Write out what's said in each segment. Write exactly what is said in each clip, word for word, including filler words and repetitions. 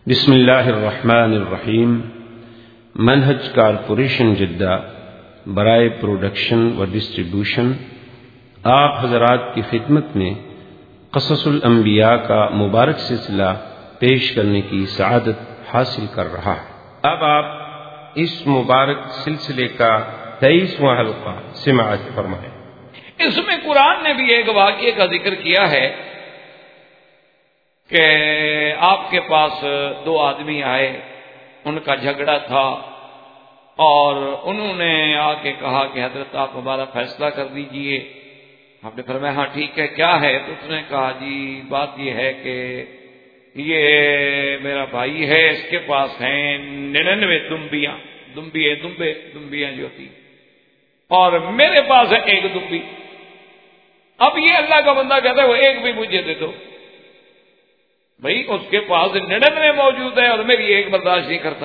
بسم اللہ الرحمن الرحیم۔ منہج کارپوریشن جدہ برائے پروڈکشن و ڈسٹریبیوشن آپ حضرات کی خدمت میں قصص الانبیاء کا مبارک سلسلہ پیش کرنے کی سعادت حاصل کر رہا ہے۔ اب آپ اس مبارک سلسلے کا تیئیسواں حلقہ سماعت فرمائیں۔ اس میں قرآن نے بھی ایک واقعے کا ذکر کیا ہے کہ آپ کے پاس دو آدمی آئے، ان کا جھگڑا تھا اور انہوں نے آ کے کہا کہ حضرت آپ ہمارا فیصلہ کر دیجئے۔ آپ نے فرمایا ہاں ٹھیک ہے، کیا ہے؟ تو اس نے کہا جی بات یہ ہے کہ یہ میرا بھائی ہے، اس کے پاس ہیں ننانوے دمبیاں، دمبی دمبے دمبیاں جو تھی، اور میرے پاس ہے ایک دمبی۔ اب یہ اللہ کا بندہ کہتا ہے وہ ایک بھی مجھے دے دو۔ بھائی اس کے پاس ننانوے موجود ہے اور میری ایک برداشت نہیں کرتا۔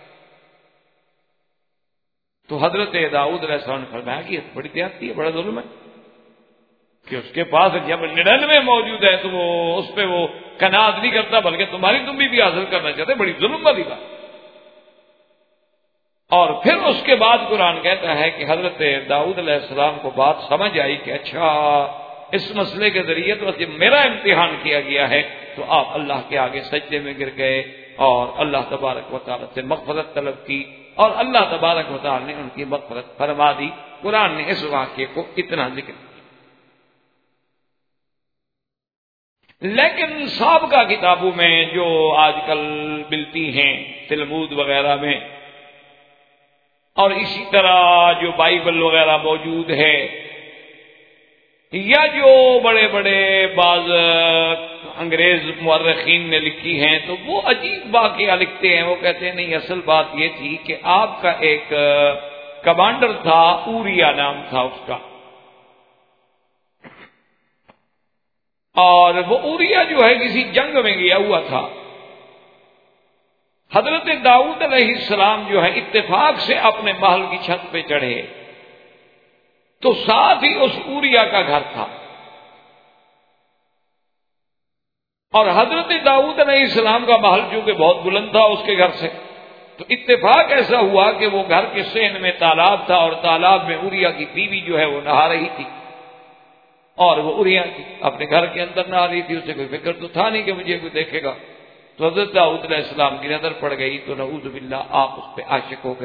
تو حضرت داؤد علیہ السلام نے فرمایا کہ یہ بڑی زیادتی ہے، بڑا ظلم ہے کہ اس کے پاس جب ننانوے موجود ہے تو وہ اس پہ وہ کناعت نہیں کرتا بلکہ تمہاری تمبی بھی حاصل کرنا چاہتے، بڑی ظلم والی بات۔ اور پھر اس کے بعد قرآن کہتا ہے کہ حضرت داؤد علیہ السلام کو بات سمجھ آئی کہ اچھا اس مسئلے کے ذریعے تو جب میرا امتحان کیا گیا ہے، تو آپ اللہ کے آگے سجدے میں گر گئے اور اللہ تبارک و تعالیٰ سے مغفرت طلب کی، اور اللہ تبارک و تعالیٰ نے ان کی مغفرت فرما دی۔ قرآن نے اس واقعے کو اتنا ذکر کیا۔ لیکن سابقہ کتابوں میں جو آج کل ملتی ہیں تلمود وغیرہ میں، اور اسی طرح جو بائبل وغیرہ موجود ہے، یا جو بڑے بڑے بعض انگریز مورخین نے لکھی ہیں، تو وہ عجیب واقعہ لکھتے ہیں۔ وہ کہتے ہیں نہیں، اصل بات یہ تھی کہ آپ کا ایک کمانڈر تھا، اوریا نام تھا اس کا، اور وہ اوریا جو ہے کسی جنگ میں گیا ہوا تھا۔ حضرت داؤد علیہ السلام جو ہے اتفاق سے اپنے محل کی چھت پہ چڑھے تو ساتھ ہی اس اوریا کا گھر تھا، اور حضرت داؤد علیہ السلام کا محل چونکہ بہت بلند تھا اس کے گھر سے، تو اتفاق ایسا ہوا کہ وہ گھر کے صحن میں تالاب تھا، اور تالاب میں اوریا کی بیوی جو ہے وہ نہا رہی تھی، اور وہ اوریا کی اپنے گھر کے اندر نہا رہی تھی۔ اسے کوئی فکر تو تھا نہیں کہ مجھے کوئی دیکھے گا۔ تو حضرت داؤد علیہ السلام کی نظر پڑ گئی تو نعوذ باللہ آپ اس پہ عاشق ہو گئے،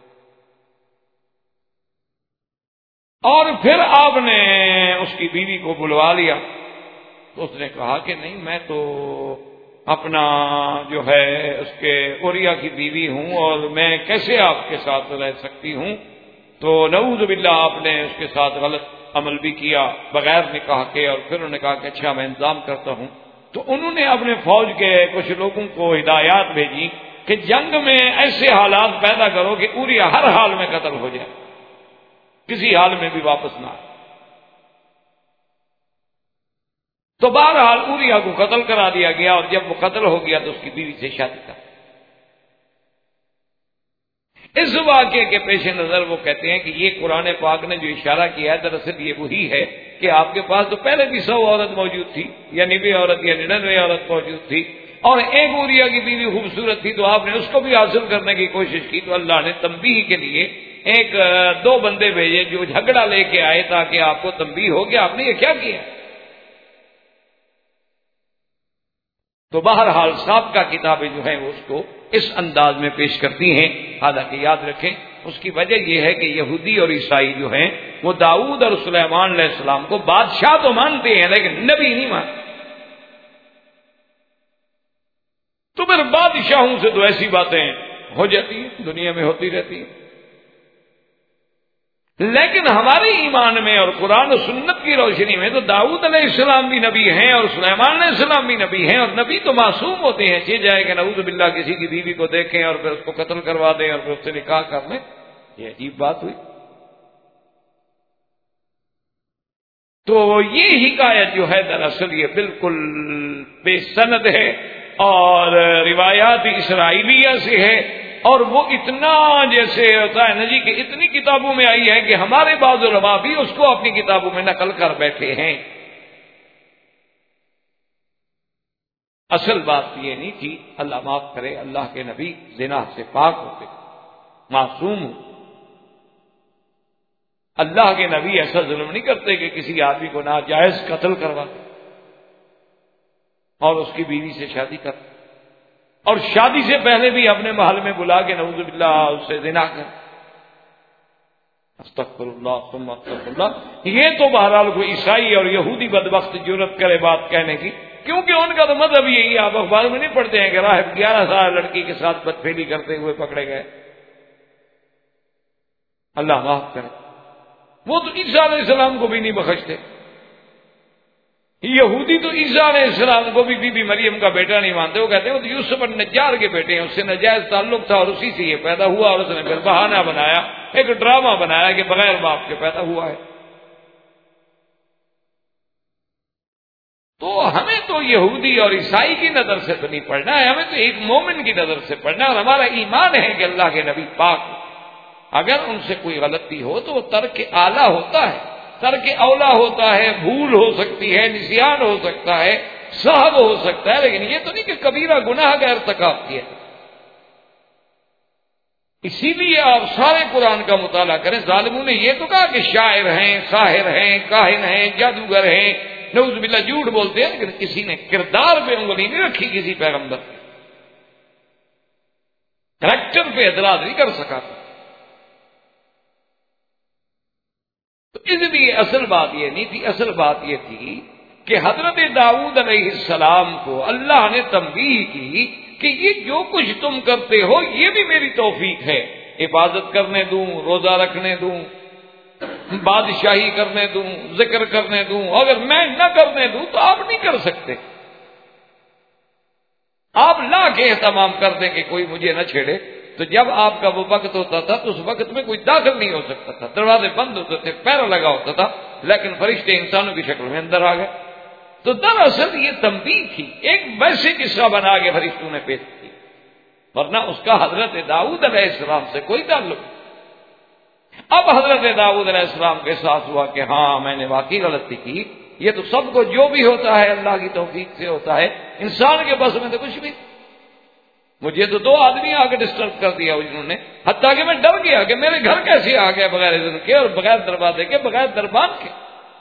اور پھر آپ نے اس کی بیوی کو بلوا لیا۔ تو اس نے کہا کہ نہیں، میں تو اپنا جو ہے اس کے اوریا کی بیوی ہوں، اور میں کیسے آپ کے ساتھ رہ سکتی ہوں؟ تو نعوذ باللہ آپ نے اس کے ساتھ غلط عمل بھی کیا بغیر نکاح کے، اور پھر انہوں نے کہا کہ اچھا میں انتظام کرتا ہوں۔ تو انہوں نے اپنے فوج کے کچھ لوگوں کو ہدایات بھیجی کہ جنگ میں ایسے حالات پیدا کرو کہ اوریا ہر حال میں قتل ہو جائے، کسی حال میں بھی واپس نہ آئے۔ تو بہرحال اوریا کو قتل کرا دیا گیا، اور جب وہ قتل ہو گیا تو اس کی بیوی سے شادی کر۔ اس واقعے کے پیش نظر وہ کہتے ہیں کہ یہ قرآن پاک نے جو اشارہ کیا ہے دراصل یہ وہی ہے کہ آپ کے پاس تو پہلے بھی سو عورت موجود تھی، یا نبے عورت یا ننانوے عورت موجود تھی، اور ایک اوریا کی بیوی خوبصورت تھی، تو آپ نے اس کو بھی حاصل کرنے کی کوشش کی۔ تو اللہ نے تنبیہ کے لیے ایک دو بندے بھیجے جو جھگڑا لے کے آئے تاکہ آپ کو تنبیہ ہو کہ آپ نے یہ کیا کیا۔ تو بہرحال سابقہ کتابیں جو ہیں وہ اس کو اس انداز میں پیش کرتی ہیں۔ حالانکہ یاد رکھیں اس کی وجہ یہ ہے کہ یہودی اور عیسائی جو ہیں وہ داؤد اور سلیمان علیہ السلام کو بادشاہ تو مانتے ہیں لیکن نبی نہیں مانتے۔ تو پھر بادشاہوں سے تو ایسی باتیں ہو جاتی ہیں، دنیا میں ہوتی رہتی ہیں، لیکن ہمارے ایمان میں اور قرآن و سنت کی روشنی میں تو داؤد علیہ السلام بھی نبی ہیں اور سلیمان علیہ السلام بھی نبی ہیں، اور نبی تو معصوم ہوتے ہیں، چاہے جائے کہ نعوذ باللہ کسی کی بیوی کو دیکھیں اور پھر اس کو قتل کروا دیں اور پھر اس سے نکاح کر لیں۔ یہ عجیب بات ہوئی۔ تو یہ حکایت جو ہے دراصل یہ بالکل بے سند ہے اور روایات اسرائیلیہ سے ہے، اور وہ اتنا جیسے ہوتا ہے نا جی کہ اتنی کتابوں میں آئی ہے کہ ہمارے بعض علماء بھی اس کو اپنی کتابوں میں نقل کر بیٹھے ہیں۔ اصل بات یہ نہیں تھی، اللہ معاف کرے، اللہ کے نبی زنا سے پاک ہوتے، معصوم ہو. اللہ کے نبی ایسا ظلم نہیں کرتے کہ کسی آدمی کو ناجائز قتل کرواتے اور اس کی بیوی سے شادی کرتے، اور شادی سے پہلے بھی اپنے محل میں بلا کے نعوذ باللہ اس سے زنا کر. استغفر اللہ ثم استغفر اللہ. یہ تو بہرحال کوئی عیسائی اور یہودی بدبخت جرت کرے بات کہنے کی، کیونکہ ان کا تو مذہب یہی ہے. آپ اخبار میں نہیں پڑھتے ہیں کہ راہب گیارہ سال لڑکی کے ساتھ بدفعلی کرتے ہوئے پکڑے گئے. اللہ معاف کرے. وہ تو عیسیٰ علیہ السلام کو بھی نہیں بخشتے. یہودی تو عیسیٰ علیہ السلام کو بھی بی بی مریم کا بیٹا نہیں مانتے. وہ کہتے ہیں وہ تو یوسف النجار کے بیٹے ہیں، اس سے ناجائز تعلق تھا اور اسی سے یہ پیدا ہوا، اور اس نے پھر بہانہ بنایا، ایک ڈرامہ بنایا کہ بغیر باپ کے پیدا ہوا ہے. تو ہمیں تو یہودی اور عیسائی کی نظر سے تو نہیں پڑھنا ہے، ہمیں تو ایک مومن کی نظر سے پڑھنا ہے. اور ہمارا ایمان ہے کہ اللہ کے نبی پاک، اگر ان سے کوئی غلطی ہو تو وہ ترک اعلیٰ ہوتا ہے، ترک اولا ہوتا ہے، بھول ہو سکتی ہے، نسیان ہو سکتا ہے، سہو ہو سکتا ہے، لیکن یہ تو نہیں کہ کبیرہ گناہ کا ارتکاب کیا. اسی لیے آپ سارے قرآن کا مطالعہ کریں. ظالموں نے یہ تو کہا کہ شاعر ہیں، ساحر ہیں، کاہن ہیں، جادوگر ہیں، نعوذ باللہ جھوٹ بولتے ہیں، لیکن کسی نے کردار پہ انگلی نہیں رکھی کسی پیغمبر کے، کریکٹر پہ اعتراض نہیں کر سکا. تو اس لیے اصل بات یہ نہیں تھی، اصل بات یہ تھی کہ حضرت داؤد علیہ السلام کو اللہ نے تنبیہ کی کہ یہ جو کچھ تم کرتے ہو یہ بھی میری توفیق ہے. عبادت کرنے دوں، روزہ رکھنے دوں، بادشاہی کرنے دوں، ذکر کرنے دوں، اگر میں نہ کرنے دوں تو آپ نہیں کر سکتے. آپ لا کے اہتمام کر دیں کہ کوئی مجھے نہ چھیڑے. تو جب آپ کا وہ وقت ہوتا تھا تو اس وقت میں کوئی داخل نہیں ہو سکتا تھا، دروازے بند ہوتے تھے، پیرا لگا ہوتا تھا، لیکن فرشتے انسانوں کی شکل میں اندر آ گئے. تو دراصل یہ تنبیہ تھی، ایک ویسے قصہ بنا کے فرشتوں نے پیش کی، ورنہ اس کا حضرت داؤد علیہ السلام سے کوئی تعلق نہیں. اب حضرت داؤد علیہ السلام کے ساتھ ہوا کہ ہاں میں نے واقعی غلطی کی. یہ تو سب کو جو بھی ہوتا ہے اللہ کی توفیق سے ہوتا ہے، انسان کے بس میں تو کچھ بھی. مجھے تو دو آدمی آ کے ڈسٹرب کر دیا انہوں نے، حتیٰ کہ میں ڈر گیا کہ میرے گھر کیسے آ گیا بغیر اذن کے اور بغیر دروازے کے، بغیر دربان کے.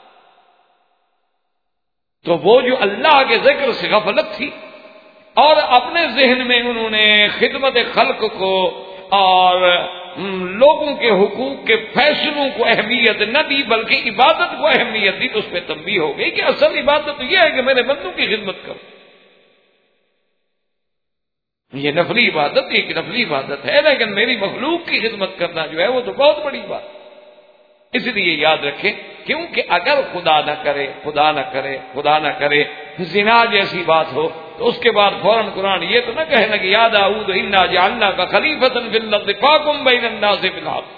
تو وہ جو اللہ کے ذکر سے غفلت تھی، اور اپنے ذہن میں انہوں نے خدمت خلق کو اور لوگوں کے حقوق کے فیصلوں کو اہمیت نہ دی بلکہ عبادت کو اہمیت دی، تو اس پہ تنبیہ ہو گئی کہ اصل عبادت تو یہ ہے کہ میرے بندوں کی خدمت کرو. یہ نفلی عبادت ایک نفلی عبادت ہے، لیکن میری مخلوق کی خدمت کرنا جو ہے وہ تو بہت بڑی بات. اس لیے یاد رکھیں، کیونکہ اگر خدا نہ کرے خدا نہ کرے خدا نہ کرے زنا جیسی بات ہو تو اس کے بعد فوراً قرآن یہ تو نہ کہنا کہ یا داؤد انا جعلناک خلیفۃ فی الارض فاحکم بین الناس بالحق،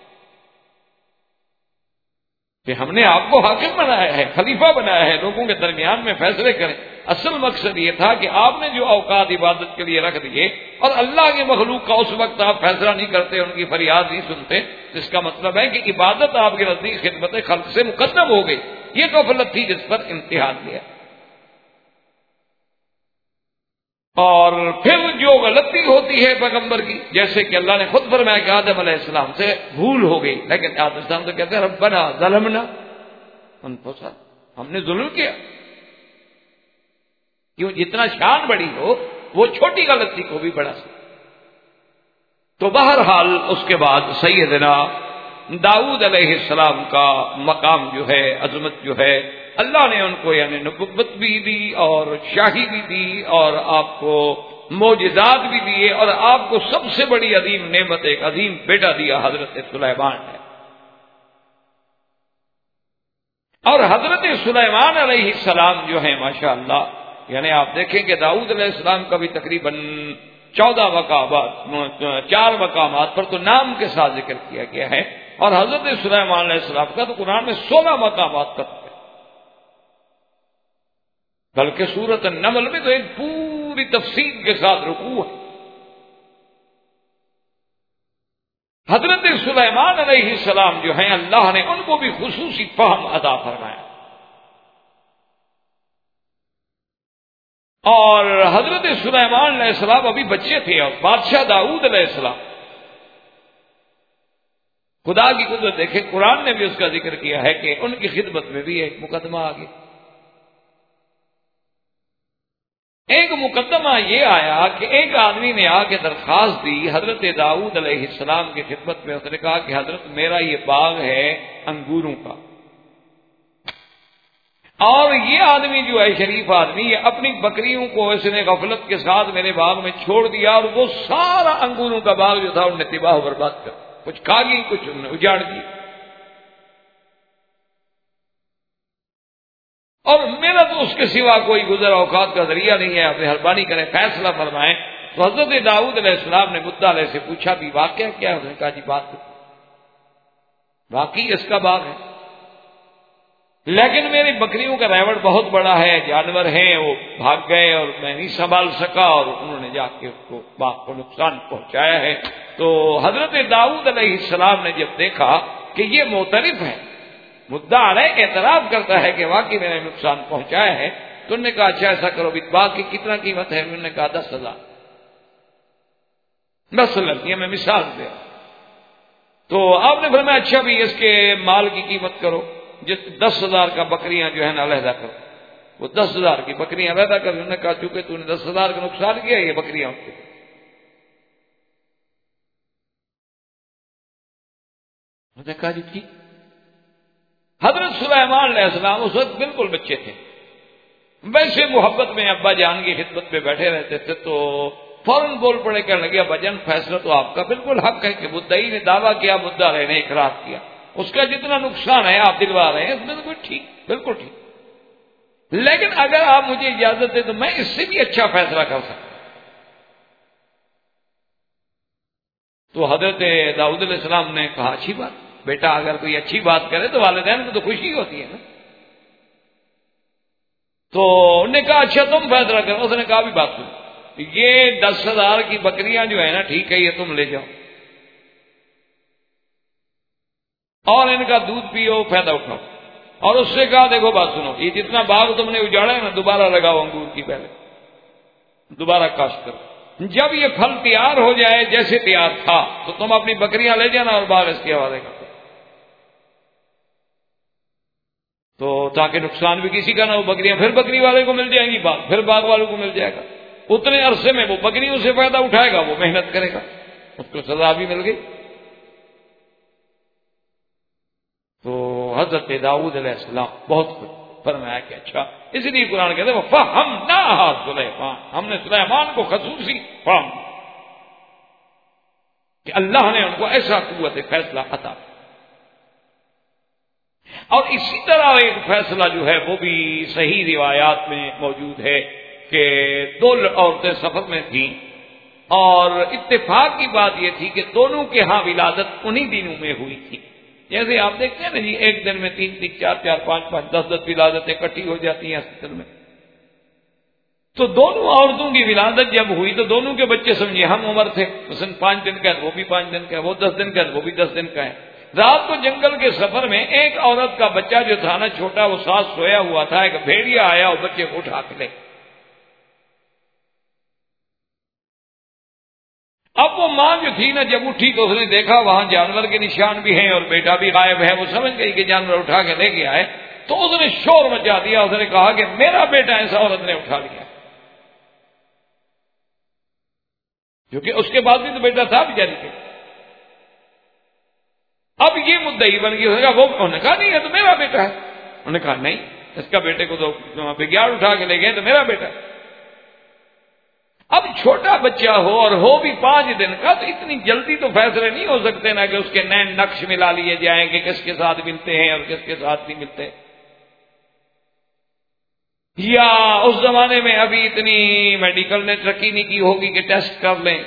کہ ہم نے آپ کو حاکم بنایا ہے، خلیفہ بنایا ہے، لوگوں کے درمیان میں فیصلے کریں. اصل مقصد یہ تھا کہ آپ نے جو اوقات عبادت کے لیے رکھ دیے اور اللہ کی مخلوق کا اس وقت آپ فیصلہ نہیں کرتے، ان کی فریاد نہیں سنتے، اس کا مطلب ہے کہ عبادت آپ کے نزدیک خدمت خلق سے مقدم ہو گئی. یہ غفلت تھی جس پر امتحان لیا. اور پھر جو غلطی ہوتی ہے پیغمبر کی، جیسے کہ اللہ نے خود فرمایا کہ آدم علیہ السلام سے بھول ہو گئی، لیکن آدم السلام تو کہتے ہیں ربنا ظلمنا انفسنا، ہم نے ظلم کیا. کیوں؟ جتنا شان بڑی ہو وہ چھوٹی غلطی کو بھی بڑا سکتا. تو بہرحال اس کے بعد سیدنا داؤد علیہ السلام کا مقام جو ہے، عظمت جو ہے، اللہ نے ان کو یعنی نبوت بھی دی اور شاہی بھی دی اور آپ کو معجزات بھی دیے، اور آپ کو سب سے بڑی عظیم نعمت ایک عظیم بیٹا دیا حضرت سلیمان ہے. اور حضرت سلیمان علیہ السلام جو ہے ماشاءاللہ، یعنی آپ دیکھیں کہ داؤد علیہ السلام کا بھی تقریباً چودہ مقامات، چار مقامات پر تو نام کے ساتھ ذکر کیا گیا ہے، اور حضرت سلیمان علیہ السلام کا تو قرآن میں سولہ مقامات تک ہے، بلکہ سورۃ النمل میں تو ایک پوری تفصیل کے ساتھ رکوع ہے. حضرت سلیمان علیہ السلام جو ہیں اللہ نے ان کو بھی خصوصی فہم عطا فرمایا. اور حضرت سلیمان علیہ السلام ابھی بچے تھے اور بادشاہ داؤد علیہ السلام، خدا کی قدرت دیکھیں، قرآن نے بھی اس کا ذکر کیا ہے کہ ان کی خدمت میں بھی ایک مقدمہ آ گیا۔ ایک مقدمہ یہ آیا کہ ایک آدمی نے آ کے درخواست دی حضرت داؤد علیہ السلام کی خدمت میں، اس نے کہا کہ حضرت میرا یہ باغ ہے انگوروں کا، اور یہ آدمی جو ہے شریف آدمی، یہ اپنی بکریوں کو اس نے غفلت کے ساتھ میرے باغ میں چھوڑ دیا، اور وہ سارا انگوروں کا باغ جو تھا انہوں نے تباہ و برباد کر، کچھ کھا گئی کچھ انہوں نے اجاڑ دی، اور میرا تو اس کے سوا کوئی گزر اوقات کا ذریعہ نہیں ہے، آپ مہربانی کریں فیصلہ فرمائیں۔ تو حضرت داؤد علیہ السلام نے مدعا علیہ سے پوچھا بھی واقعہ کیا ہے؟ اس نے کہا جی بات واقعی اس کا باغ ہے، لیکن میری بکریوں کا ریوڑ بہت بڑا ہے، جانور ہیں وہ بھاگ گئے اور میں نہیں سنبھال سکا، اور انہوں نے جا کے اس کو باغ کو نقصان پہنچایا ہے۔ تو حضرت داؤد علیہ السلام نے جب دیکھا کہ یہ معترف ہے، مدعا علیہ اعتراف کرتا ہے کہ واقعی میں نے نقصان پہنچایا ہے، تو انہوں نے کہا اچھا ایسا کرو بھی باغ کی کتنا قیمت ہے؟ انہوں نے کہا دس ہزار دس لڑکیاں، میں مثال دیا۔ تو آپ نے فرمایا اچھا بھی اس کے مال کی قیمت کرو، جس دس ہزار کا بکریاں جو ہے نا علیحدہ کرو، وہ دس ہزار کی بکریاں علیحدہ کر۔ انہوں نے کہا چونکہ تو نے دس ہزار کا نقصان کیا، یہ بکریاں ہوتی، انہوں نے کہا جی ٹھیک۔ حضرت سلیمان علیہ السلام اس وقت بالکل بچے تھے، ویسے محبت میں ابا جان کی خدمت پہ بیٹھے رہتے تھے، تو فوراً بول پڑے کہنے لگے ابا جان فیصلہ تو آپ کا بالکل حق ہے کہ مدعی نے دعویٰ کیا، مدعا رہے نے اقرار کیا، اس کا جتنا نقصان ہے آپ دلوا رہے ہیں، اس میں تو ٹھیک، بالکل ٹھیک، لیکن اگر آپ مجھے اجازت دیں تو میں اس سے بھی اچھا فیصلہ کر سکتا ہوں۔ تو حضرت داؤد علیہ السلام نے کہا اچھی بات، بیٹا اگر کوئی اچھی بات کرے تو والدین کو تو خوشی ہوتی ہے نا۔ تو انہوں نے کہا اچھا تم فیصلہ کرو۔ اس نے کہا بھی بات سنو، یہ دس ہزار کی بکریاں جو ہے نا ٹھیک ہے، یہ تم لے جاؤ اور ان کا دودھ پیو، فائدہ اٹھاؤ، اور اس سے کہا دیکھو بات سنو، یہ جتنا باغ تم نے اجاڑا ہے نا دوبارہ لگاؤ انگور کی، پہلے دوبارہ کاشت کرو، جب یہ پھل تیار ہو جائے جیسے تیار تھا تو تم اپنی بکریاں لے جانا اور باغ اس کے حوالے کر دو، تو تاکہ نقصان بھی کسی کا نہ ہو، بکریاں پھر بکری والے کو مل جائیں گی، باغ پھر باغ والوں کو مل جائے گا، اتنے عرصے میں وہ بکریوں سے فائدہ اٹھائے گا، وہ محنت کرے گا، اس کو سزا بھی مل گئی۔ تو حضرت داؤد علیہ السلام بہت خوش، فرمایا کہ اچھا، اس لیے قرآن کہتے ہیں فَفَهَّمْنَاهَا سُلَيْمَانَ، ہم نے سلیمان کو خصوصی فہم کہ اللہ نے ان کو ایسا قوت فیصلہ عطا کی۔ اور اسی طرح ایک فیصلہ جو ہے وہ بھی صحیح روایات میں موجود ہے کہ دو عورتیں سفر میں تھیں، اور اتفاق کی بات یہ تھی کہ دونوں کے ہاں ولادت انہی دنوں میں ہوئی تھی۔ جیسے آپ دیکھتے ہیں نا جی، ایک دن میں تین تین چار چار پانچ پانچ دس دس ولادتیں اکٹھی ہو جاتی ہیں ہاسپٹل میں۔ تو دونوں عورتوں کی ولادت جب ہوئی تو دونوں کے بچے سمجھے ہم عمر تھے، مثلا پانچ دن کا ہے وہ بھی پانچ دن کا ہے، وہ دس دن کا ہے وہ بھی دس دن کا ہے۔ رات کو جنگل کے سفر میں ایک عورت کا بچہ جو تھا نا چھوٹا، وہ ساتھ سویا ہوا تھا، ایک بھیڑیا آیا اور بچے کو اٹھا کے لے۔ اب وہ ماں جو تھی نا جب اٹھی تو اس نے دیکھا وہاں جانور کے نشان بھی ہیں اور بیٹا بھی غائب ہے، وہ سمجھ گئی کہ جانور اٹھا کے لے گیا ہے، تو اس نے شور مچا دیا، اس نے کہا کہ میرا بیٹا ایسا عورت نے اٹھا لیا، کیونکہ اس کے بعد بھی تو بیٹا تھا بیچاری کے۔ اب یہ مدعی بن گئی، اس نے کہا وہ، انہوں نے کہا نہیں ہے تو میرا بیٹا ہے، انہوں نے کہا نہیں اس کا بیٹے کو تو بگیاڑ اٹھا کے لے گئے تو میرا بیٹا ہے۔ اب چھوٹا بچہ ہو اور ہو بھی پانچ دن کا، تو اتنی جلدی تو فیصلے نہیں ہو سکتے نا کہ اس کے نئے نقش ملا لیے جائیں کہ کس کے ساتھ ملتے ہیں اور کس کے ساتھ نہیں ملتے، یا اس زمانے میں ابھی اتنی میڈیکل نے ترقی نہیں کی ہوگی کہ ٹیسٹ کر لیں۔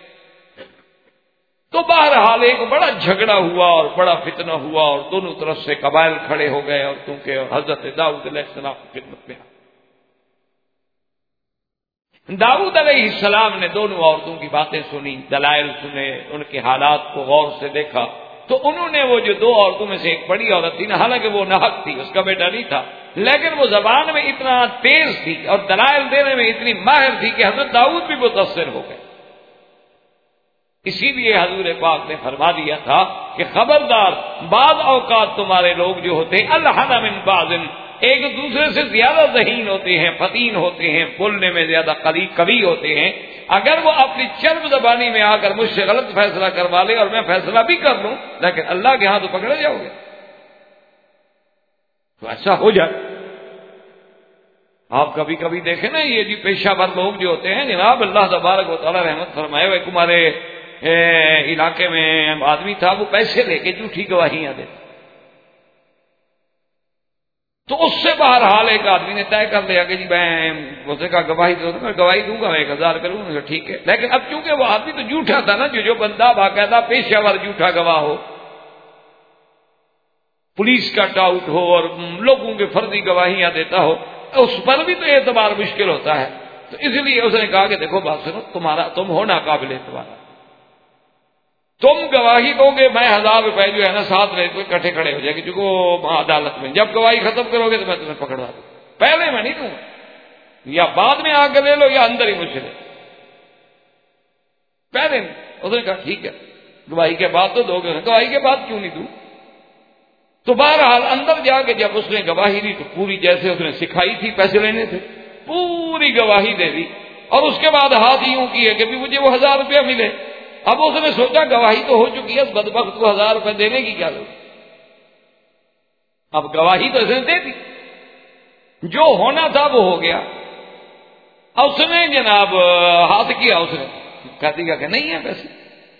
تو بہرحال ایک بڑا جھگڑا ہوا اور بڑا فتنہ ہوا، اور دونوں طرف سے قبائل کھڑے ہو گئے، اور کیونکہ حضرت داؤد علیہ السلام کی خدمت میں داؤد علیہ السلام نے دونوں عورتوں کی باتیں سنی، دلائل سنے، ان کے حالات کو غور سے دیکھا، تو انہوں نے وہ جو دو عورتوں میں سے ایک بڑی عورت تھی نا، حالانکہ وہ ناحق تھی، اس کا بیٹا نہیں تھا، لیکن وہ زبان میں اتنا تیز تھی اور دلائل دینے میں اتنی ماہر تھی کہ حضرت داؤد بھی متاثر ہو گئے۔ اسی لیے حضور پاک نے فرما دیا تھا کہ خبردار، بعض اوقات تمہارے لوگ جو ہوتے ہیں الحن من بعض، ایک دوسرے سے زیادہ ذہین ہوتے ہیں، فتین ہوتے ہیں، بولنے میں زیادہ قوی قوی ہوتے ہیں، اگر وہ اپنی چرب زبانی میں آ کر مجھ سے غلط فیصلہ کروا لے اور میں فیصلہ بھی کر لوں، لیکن اللہ کے ہاں تو پکڑے جاؤ گے، تو ایسا ہو جائے۔ آپ کبھی کبھی دیکھیں نا، یہ جی پیشہ ور لوگ جو ہوتے ہیں جناب، اللہ تبارک و تعالی رحمت فرمائے، وہ ہمارے علاقے میں آدمی تھا، وہ پیسے لے کے جھوٹی گواہیاں دیتا، تو اس سے بہرحال ایک آدمی نے طے کر لیا کہ جی میں اسے کہا گواہی دو، میں گواہی دوں گا، میں ایک ہزار کروں گا، ٹھیک ہے، لیکن اب چونکہ وہ آدمی تو جھوٹا تھا نا، جو جو بندہ باقاعدہ پیشہ ور جھوٹا گواہ ہو، پولیس کا ٹاؤٹ ہو اور لوگوں کے فرضی گواہیاں دیتا ہو، اس پر بھی تو اعتبار مشکل ہوتا ہے، تو اس لیے اس نے کہا کہ دیکھو بات سنو، تمہارا تم ہو ناقابل اعتبار، تم گواہی دو گے، میں ہزار روپے جو ہے نا ساتھ رہے تو اکٹھے کھڑے ہو جائے گے چونکہ عدالت میں، جب گواہی ختم کرو گے تو میں تمہیں پکڑوا دوں، پہلے میں نہیں دوں، یا بعد میں آ کے لے لو یا اندر ہی مجھ سے لے، پہلے نہیں۔ اس نے کہا ٹھیک ہے، گواہی کے بعد تو دو گے، گواہی کے بعد کیوں نہیں دوں؟ تو بہرحال اندر جا کے جب اس نے گواہی دی تو پوری جیسے اس نے سکھائی تھی، پیسے لینے تھے، پوری گواہی دے دی، اور اس کے بعد ہاتھ یوں کیے کہ بھی مجھے وہ ہزار روپیہ ملے۔ اب اس نے سوچا گواہی تو ہو چکی ہے، بدبخت کو ہزار روپے دینے کی کیا ضرورت، اب گواہی تو اس نے دے دی، جو ہونا تھا وہ ہو گیا۔ اس نے جناب ہاتھ کیا، اس نے کہہ دیا کہ نہیں ہے پیسے۔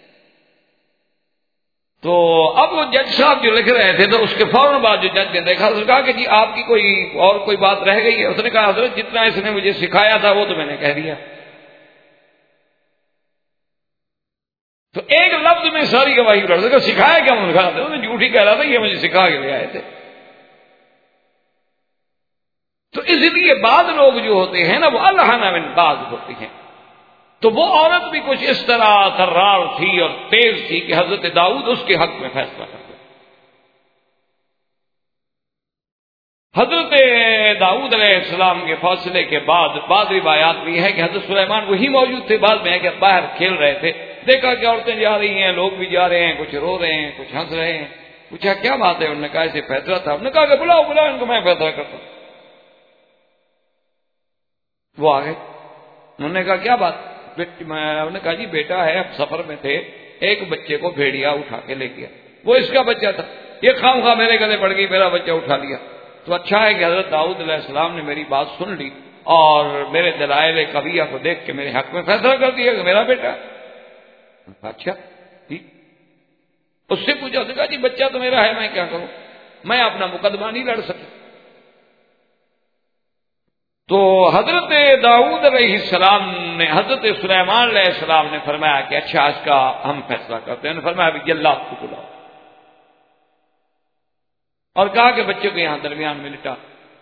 تو اب وہ جج صاحب جو لکھ رہے تھے تو اس کے فوراً بعد جو جج نے دیکھا، اس نے کہا کہ جی آپ کی کوئی اور کوئی بات رہ گئی ہے؟ اس نے کہا حضرت جتنا اس نے مجھے سکھایا تھا وہ تو میں نے کہہ دیا۔ تو ایک لفظ میں ساری گواہی کر دے، سکھایا کیا؟ انہوں نے کہا انہوں نے جھوٹ ہی کہہ رہا تھا، یہ مجھے سکھا کے لے آئے تھے۔ تو اس لیے بعض لوگ جو ہوتے ہیں نا وہ الحن من بعض ہوتے ہیں، تو وہ عورت بھی کچھ اس طرح ترار تھی اور تیز تھی کہ حضرت داؤد اس کے حق میں فیصلہ کر دیا۔ حضرت داؤد علیہ السلام کے فیصلے کے بعد بعض روایات بھی ہے کہ حضرت سلیمان وہی موجود تھے، بعد میں ہے کہ باہر کھیل رہے تھے، دیکھا کہ عورتیں جا رہی ہیں، لوگ بھی جا رہے ہیں، کچھ رو رہے ہیں، کچھ ہنس رہے ہیں، پوچھا کیا بات ہے؟ انہوں نے کہا ایسے فیصلہ تھا۔ انہوں نے کہا کہ بلاؤ بلاؤ ان کو، میں فیصلہ کرتا ہوں۔ وہ آ گئے، انہوں نے کہا کیا بات؟ انہوں نے کہا جی بیٹا ہے، اب سفر میں تھے، ایک بچے کو بھیڑیا اٹھا کے لے گیا، وہ اس کا بچہ تھا، یہ خام خواہ میرے گلے پڑ گئی، میرا بچہ اٹھا لیا۔ تو اچھا ہے کہ حضرت داؤد علیہ السلام نے میری بات سن لی اور میرے دلائل قویہ کو دیکھ کے میرے حق میں فیصلہ کر دیا کہ میرا بیٹا۔ اچھا ٹھیک، اس سے پوچھا، اس نے کہا جی بچہ تو میرا ہے، میں کیا کروں، میں اپنا مقدمہ نہیں لڑ سکتا۔ تو حضرت داؤد علیہ السلام نے حضرت سلیمان علیہ السلام نے فرمایا کہ اچھا اس کا ہم فیصلہ کرتے ہیں۔ فرمایا ابھی جلاد کو بلاؤ، اور کہا کہ بچے کو یہاں درمیان میں لٹا،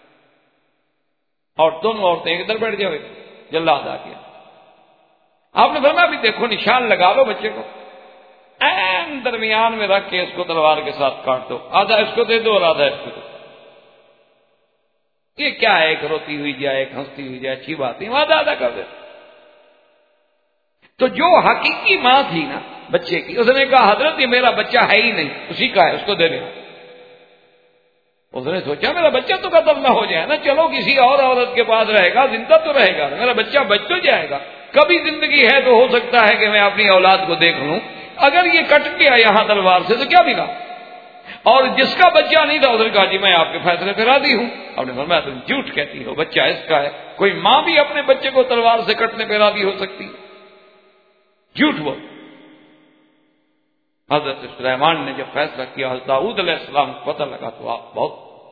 اور دونوں عورتیں ایک ادھر بیٹھ جاؤ، جلاد آ گیا۔ آپ نے فرمایا ابھی دیکھو نشان لگا لو بچے کو، این درمیان میں رکھ کے اس کو تلوار کے ساتھ کاٹ دو، آدھا اس کو دے دو اور آدھا اس کو دو۔ یہ کیا ہے، ایک روتی ہوئی جائے، ایک ہنستی ہوئی جائے، اچھی بات نہیں، آدھا آدھا کر دے۔ تو جو حقیقی ماں تھی نا بچے کی، اس نے کہا حضرت یہ میرا بچہ ہے ہی نہیں، اسی کا ہے، اس کو دے دینا۔ اس نے سوچا میرا بچہ تو قتل نہ ہو جائے نا، چلو کسی اور عورت کے پاس رہے گا، زندہ تو رہے گا، میرا بچہ بچ تو جائے گا، کبھی زندگی ہے تو ہو سکتا ہے کہ میں اپنی اولاد کو دیکھ لوں، اگر یہ کٹ گیا یہاں تلوار سے تو کیا ملا؟ اور جس کا بچہ نہیں تھا اس نے کہا جی میں آپ کے فیصلے پہ راضی ہوں۔ آپ نے فرمایا تم جھوٹ کہتی ہو، بچہ اس کا ہے، کوئی ماں بھی اپنے بچے کو تلوار سے کٹنے پہ راضی ہو سکتی ہے؟ جھوٹ بول۔ حضرت سلیمان نے جب فیصلہ کیا، حضرت داؤد علیہ السلام کو پتہ لگا تو آپ بہت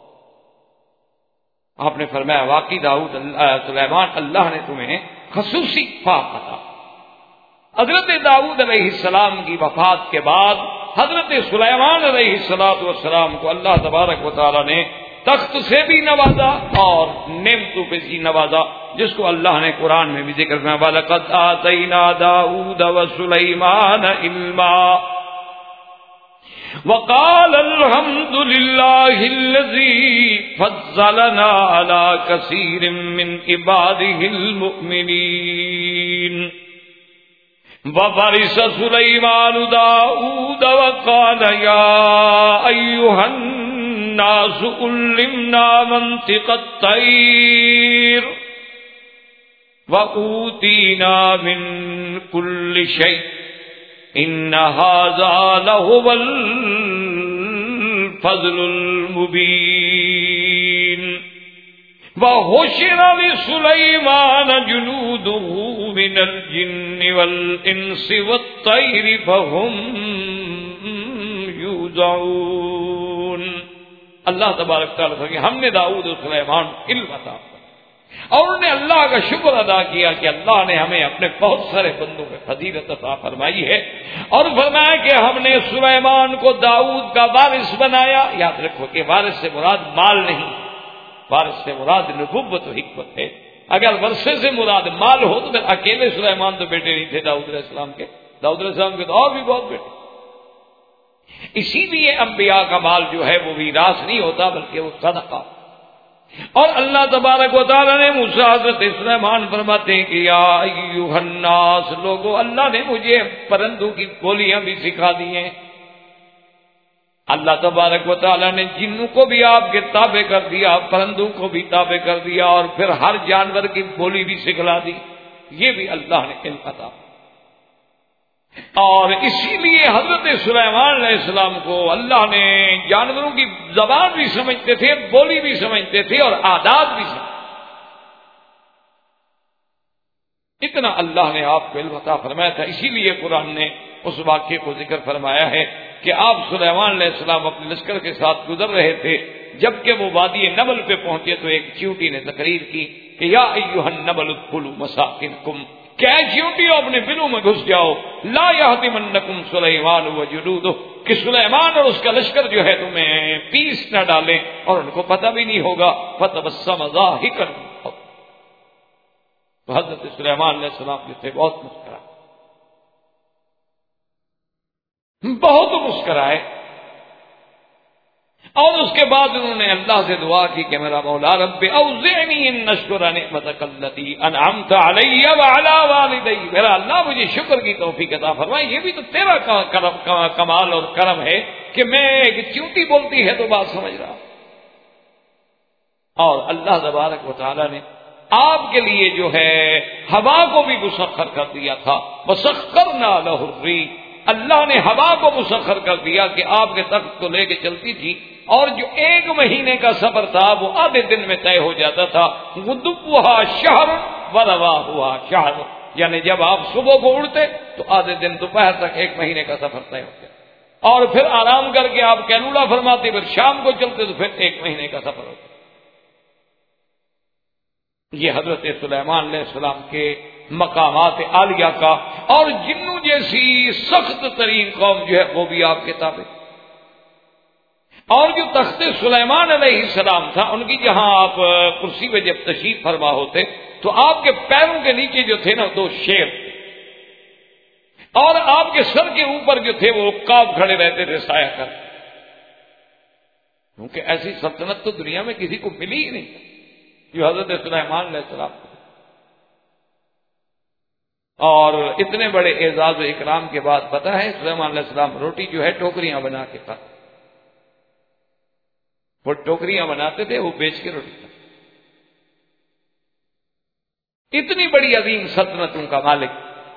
آپ نے فرمایا واقعی داؤد سلیمان اللہ نے تمہیں خصوصی فاق عطا۔ حضرت داؤد علیہ السلام کی وفات کے بعد حضرت سلیمان علیہ الصلوۃ والسلام کو اللہ تبارک و تعالی نے تخت سے بھی نوازا اور نعمتوں پہ بھی نوازا، جس کو اللہ نے قرآن میں بھی ذکر کیا، وَلَقَدْ آتَيْنَا دَاؤُودَ وَسُلَيْمَانَ عِلْمًا۔ وقال الحمد لله الذي فضلنا على كثير من عباده المؤمنين وورث سليمان داود وقال يا أيها الناس علمنا منطق الطير وأوتينا من كل شيء إن هذا لهو الفضل المبين وحشر لسليمان جنوده من الجن والإنس والطير فهم يوزعون. اللہ تبارک تعالیٰ کہ ہم نے داؤد اور سلیمان علم عطا اور انہوں نے اللہ کا شکر ادا کیا کہ اللہ نے ہمیں اپنے بہت سارے بندوں میں فضیلت عطا فرمائی ہے اور فرمایا کہ ہم نے سلیمان کو داؤد کا وارث بنایا. یاد رکھو کہ وارث سے مراد مال نہیں، وارث سے مراد نبوت و حکمت ہے. اگر ورثے سے مراد مال ہو تو پھر اکیلے سلیمان تو بیٹے نہیں تھے داؤد علیہ السلام کے، داؤد علیہ السلام کے تو اور بھی بہت بیٹے. اسی لیے انبیاء کا مال جو ہے وہ میراث نہیں ہوتا بلکہ وہ صدقہ. اور اللہ تبارک و تعالیٰ نے موسیٰ حضرت سلیمان فرماتے ہیں کہ یا ایھا الناس لوگو، اللہ نے مجھے پرندوں کی بولیاں بھی سکھا دی ہیں. اللہ تبارک و تعالیٰ نے جنوں کو بھی آپ کے تابع کر دیا، پرندوں کو بھی تابع کر دیا اور پھر ہر جانور کی بولی بھی سکھلا دی. یہ بھی اللہ نے علم عطا. اور اسی لیے حضرت سلیمان علیہ السلام کو اللہ نے جانوروں کی زبان بھی سمجھتے تھے، بولی بھی سمجھتے تھے اور عادات بھی سمجھتے. اتنا اللہ نے آپ کو علم عطا فرمایا تھا. اسی لیے قرآن نے اس واقعے کو ذکر فرمایا ہے کہ آپ سلیمان علیہ السلام اپنے لشکر کے ساتھ گزر رہے تھے. جبکہ وہ وادی نمل پہ پہنچے تو ایک چیونٹی نے تقریر کی کہ یا ایھا النمل ادخلوا مساکنکم، کیا چیونٹیوں اپنے بلوں میں گھس جاؤ، لا یہدمنکم سلیمان وجنودہ، کہ سلیمان اور اس کا لشکر جو ہے تمہیں پیس نہ ڈالے اور ان کو پتہ بھی نہیں ہوگا. فتبسم ضاحکا، تو حضرت سلیمان علیہ السلام جو تھے بہت مسکرائے، بہت مسکرائے. اور اس کے بعد انہوں نے اللہ سے دعا کی کہ میرا مولا رب اوزعنی ان اشکر نعمتک التی انعمت علی وعلی والدی، میرا اللہ مجھے شکر کی توفیق عطا فرمائے. یہ بھی تو تیرا کمال اور کرم ہے کہ میں ایک چیونٹی بولتی ہے تو بات سمجھ رہا. اور اللہ تبارک و تعالی نے آپ کے لیے جو ہے ہوا کو بھی مسخر کر دیا تھا. وسخرنا لہ الریح، اللہ نے ہوا کو مسخر کر دیا کہ آپ کے تخت کو لے کے چلتی تھی اور جو ایک مہینے کا سفر تھا وہ آدھے دن میں طے ہو جاتا تھا. غدوها شہر ورواحها شہر، یعنی جب آپ صبح کو اڑتے تو آدھے دن دوپہر تک ایک مہینے کا سفر طے ہوتا اور پھر آرام کر کے آپ کیلولا فرماتے پھر شام کو چلتے تو پھر ایک مہینے کا سفر ہوتا. یہ حضرت سلیمان علیہ السلام کے مقامات عالیہ کا. اور جنوں جیسی سخت ترین قوم جو ہے وہ بھی آپ کے تابع. اور جو تخت سلیمان علیہ السلام تھا ان کی جہاں آپ کرسی پہ جب تشریف فرما ہوتے تو آپ کے پیروں کے نیچے جو تھے نا دو شیر تھے اور آپ کے سر کے اوپر جو تھے وہ عقاب کھڑے رہتے تھے سایہ کر. کیونکہ ایسی سلطنت تو دنیا میں کسی کو ملی ہی نہیں جو حضرت سلیمان علیہ السلام کو. اور اتنے بڑے اعزاز و اکرام کے بعد پتہ ہے سلیمان علیہ السلام روٹی جو ہے ٹوکریاں بنا کے کھاتے. وہ ٹوکریاں بناتے تھے وہ بیچ کے روٹی کھاتے. اتنی بڑی عظیم سلطنتوں کا مالک.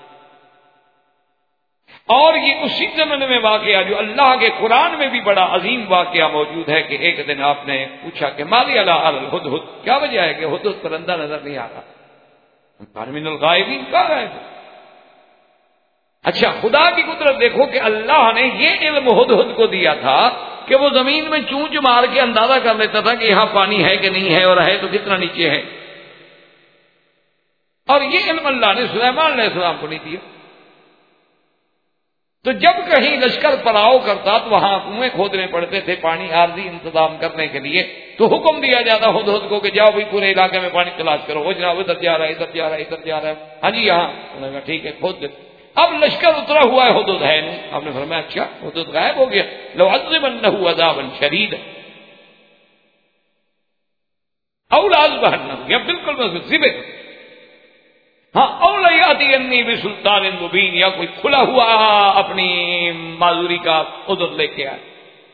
اور یہ اسی زمانے میں واقعہ جو اللہ کے قرآن میں بھی بڑا عظیم واقعہ موجود ہے کہ ایک دن آپ نے پوچھا کہ مالی علی الہدہد، کیا وجہ ہے کہ ہدہد پرندہ نظر نہیں آتا؟ من الغائبین کہاں گئے تھے؟ اچھا خدا کی قدرت دیکھو کہ اللہ نے یہ علم ہدہد کو دیا تھا کہ وہ زمین میں چونچ مار کے اندازہ کر لیتا تھا کہ یہاں پانی ہے کہ نہیں ہے اور ہے تو کتنا نیچے ہے. اور یہ علم اللہ نے سلیمان علیہ السلام کو نہیں دیا. تو جب کہیں لشکر پڑاؤ کرتا تو وہاں کنویں کھودنے پڑتے تھے پانی عارضی انتظام کرنے کے لیے. تو حکم دیا جاتا ہدہد کو کہ جاؤ بھی پورے علاقے میں پانی تلاش کرو. وہ جناب ادھر جا رہا ہے ادھر جا رہا ہے ادھر جا رہا ہے، ہاں جی یہاں. انہوں نے کہا ٹھیک ہے کھود دیتے. اب لشکر اترا ہوا ہے حدود ہے نہیں. آپ نے فرمایا اچھا حدود غائب ہو گیا. لَعَذِّبَنَّهُ عَذَابًا شَدِيدًا أَوْ لَأَذْبَحَنَّهُ، یا بالکل میں ذبح. ہاں أَوْ لَيَأْتِيَنِّي بِسُلْطَانٍ مُبِينٍ، یا کوئی کھلا ہوا اپنی معذوری کا عذر لے کے آئے.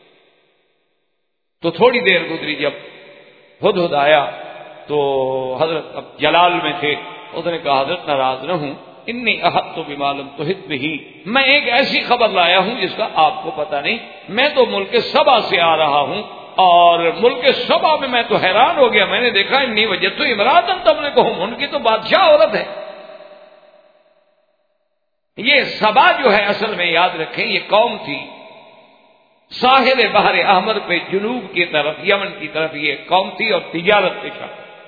تو تھوڑی دیر گزری، جب ہدہد آیا تو حضرت اب جلال میں تھے. اس نے کہا حضرت ناراض نہ ہوں، انی احطت بما لم تحط به، میں ایک ایسی خبر لایا ہوں جس کا آپ کو پتہ نہیں. میں تو ملک سبا سے آ رہا ہوں، اور ملک سبا میں میں تو حیران ہو گیا. میں نے دیکھا انی وجدت امراۃ تملکہم، ان کی تو بادشاہ عورت ہے. یہ سبا جو ہے اصل میں یاد رکھیں یہ قوم تھی ساحل بحر احمر پہ جنوب کی طرف یمن کی طرف یہ قوم تھی، اور تجارت پیشہ.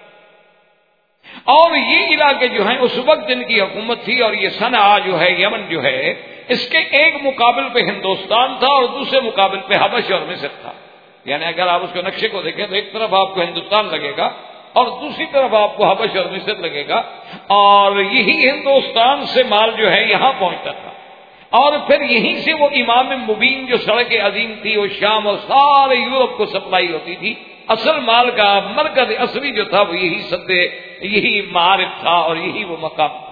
اور یہ علاقے جو ہیں اس وقت جن کی حکومت تھی، اور یہ صنعا جو ہے یمن جو ہے اس کے ایک مقابل پہ ہندوستان تھا اور دوسرے مقابل پہ حبش اور مصر تھا. یعنی اگر آپ اس کے نقشے کو دیکھیں تو ایک طرف آپ کو ہندوستان لگے گا اور دوسری طرف آپ کو حبش اور مصر لگے گا. اور یہی ہندوستان سے مال جو ہے یہاں پہنچتا تھا، اور پھر یہیں سے وہ امام مبین جو سڑک عظیم تھی وہ شام اور سارے یورپ کو سپلائی ہوتی تھی. اصل مال کا مرکز اصلی جو تھا وہ یہی سدے یہی معارف تھا اور یہی وہ مقام تھا.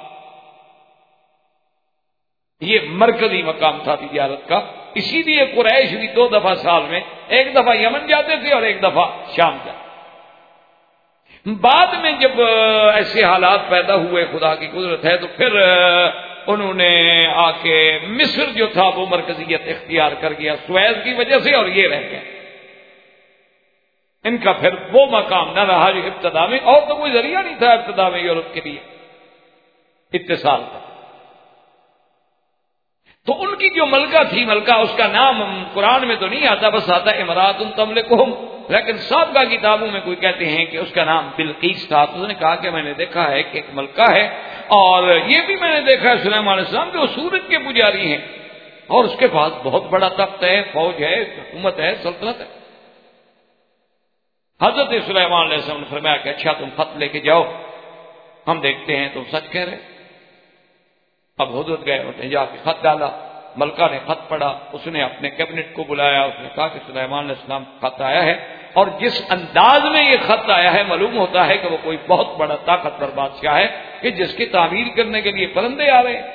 یہ مرکزی مقام تھا تجارت کا. اسی لیے قریش بھی دو دفعہ سال میں ایک دفعہ یمن جاتے تھے اور ایک دفعہ شام جاتے. بعد میں جب ایسے حالات پیدا ہوئے، خدا کی قدرت ہے، تو پھر انہوں نے آ کے مصر جو تھا وہ مرکزیت اختیار کر گیا سویز کی وجہ سے، اور یہ رہ گیا. ان کا پھر وہ مقام نہ رہا جو ابتدا میں، اور تو کوئی ذریعہ نہیں تھا ابتدا میں یورپ کے لیے اتصال کا. تو ان کی جو ملکہ تھی، ملکہ اس کا نام قرآن میں تو نہیں آتا، بس آتا امراۃ تملکہم، لیکن سابقہ کتابوں میں کوئی کہتے ہیں کہ اس کا نام بلقیس تھا. تو اس نے کہا کہ میں نے دیکھا ہے کہ ایک ملکہ ہے، اور یہ بھی میں نے دیکھا ہے سلیمان علیہ السلام کہ وہ سورج کے پجاری ہیں، اور اس کے پاس بہت بڑا تخت ہے، فوج ہے، حکومت ہے، سلطنت ہے. حضرت سلیمان علیہ السلام نے فرمایا کہ اچھا تم خط لے کے جاؤ، ہم دیکھتے ہیں تم سچ کہہ رہے. اب حضرت گئے، انہوں نے جا کے خط ڈالا. ملکہ نے خط پڑھا، اس نے اپنے کیبنٹ کو بلایا، اس نے کہا کہ سلیمان علیہ السلام خط آیا ہے، اور جس انداز میں یہ خط آیا ہے معلوم ہوتا ہے کہ وہ کوئی بہت بڑا طاقتور بادشاہ ہے کہ جس کی تعمیر کرنے کے لیے پرندے آ رہے ہیں.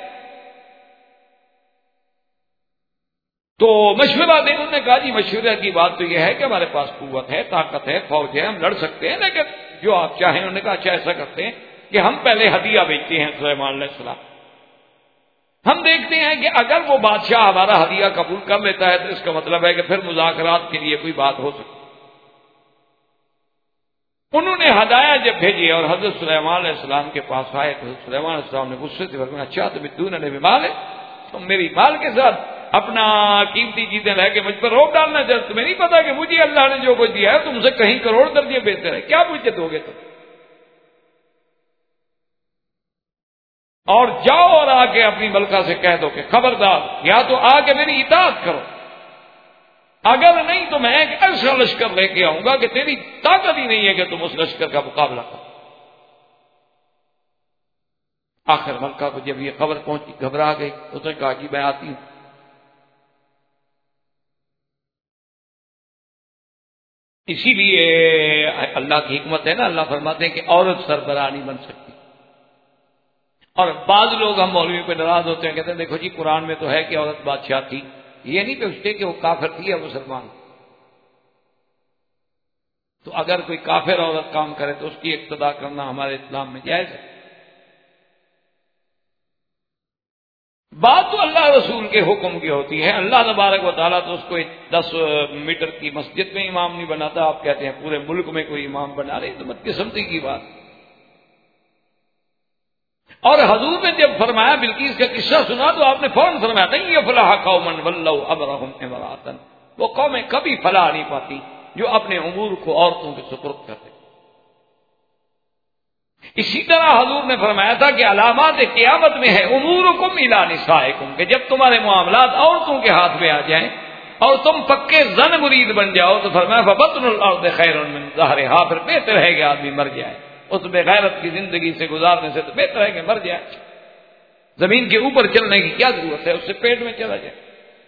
تو مشورہ دے. انہوں نے کہا جی مشورہ کی بات تو یہ ہے کہ ہمارے پاس قوت ہے، طاقت ہے، فوج ہے، ہم لڑ سکتے ہیں، لیکن جو آپ چاہیں. انہوں نے کہا اچھا ایسا کرتے ہیں کہ ہم پہلے ہدیہ بیچتے ہیں سلیمان علیہ السلام. ہم دیکھتے ہیں کہ اگر وہ بادشاہ ہمارا ہدیہ قبول کر لیتا ہے تو اس کا مطلب ہے کہ پھر مذاکرات کے لیے کوئی بات ہو سکتی. انہوں نے ہدایہ جب بھیجی اور حضرت سلیمان علیہ السلام کے پاس آئے تو حضرت سلیمان علیہ السلام نے غصے سے فرمایا اچھا تم دون نے مال ہے، تم میری مال کے ساتھ اپنا قیمتی چیزیں لے کے مجھ پر روک ڈالنا چاہتے. تمہیں نہیں پتا کہ مجھے اللہ نے جو کچھ دیا ہے تم سے کہیں کروڑ درجے بہتر ہے، کیا مجھے دو گے تم؟ اور جاؤ اور آ کے اپنی ملکہ سے کہہ دو کہ خبردار یا تو آ کے میری اطاعت کرو، اگر نہیں تو میں ایک ایسا لشکر لے کے آؤں گا کہ تیری طاقت ہی نہیں ہے کہ تم اس لشکر کا مقابلہ کرو. آخر ملکہ کو جب یہ خبر پہنچی گھبرا گئی. اس نے کہا جی میں آتی ہوں. اسی لیے اللہ کی حکمت ہے نا، اللہ فرماتے ہیں کہ عورت سربراہ نہیں بن سکتی. اور بعض لوگ ہم مولویوں پہ ناراض ہوتے ہیں، کہتے ہیں دیکھو جی قرآن میں تو ہے کہ عورت بادشاہ تھی، یہ نہیں پوچھتے کہ وہ کافر تھی یا مسلمان. تو اگر کوئی کافر عورت کام کرے تو اس کی اقتدا کرنا ہمارے اسلام میں جائز ہے. بات تو اللہ رسول کے حکم کی ہوتی ہے. اللہ تبارک و تعالیٰ تو اس کو دس میٹر کی مسجد میں امام نہیں بناتا. آپ کہتے ہیں پورے ملک میں کوئی امام بنا رہے، تو بدقسمتی کی بات. اور حضور نے جب فرمایا بلقیس کا قصہ سنا تو آپ نے فوراً فرمایا نہیں یفلح قوم ولوا امرهم امراء، وہ قومیں کبھی فلاح نہیں پاتی جو اپنے امور کو عورتوں کے سپرد کرتے. اسی طرح حضور نے فرمایا تھا کہ علامات قیامت میں ہے امورکم الی نسائکم، کہ جب تمہارے معاملات عورتوں کے ہاتھ میں آ جائیں اور تم پکے زن مرید بن جاؤ تو فرمایا فبطن الارض خیر من ظہرها، پھر بہتر ہے کہ آدمی مر جائے. اس بے غیرت کی زندگی سے گزارنے سے تو بہتر ہے کہ مر جائے. زمین کے اوپر چلنے کی کیا ضرورت ہے، اس سے پیٹ میں چلا جائے۔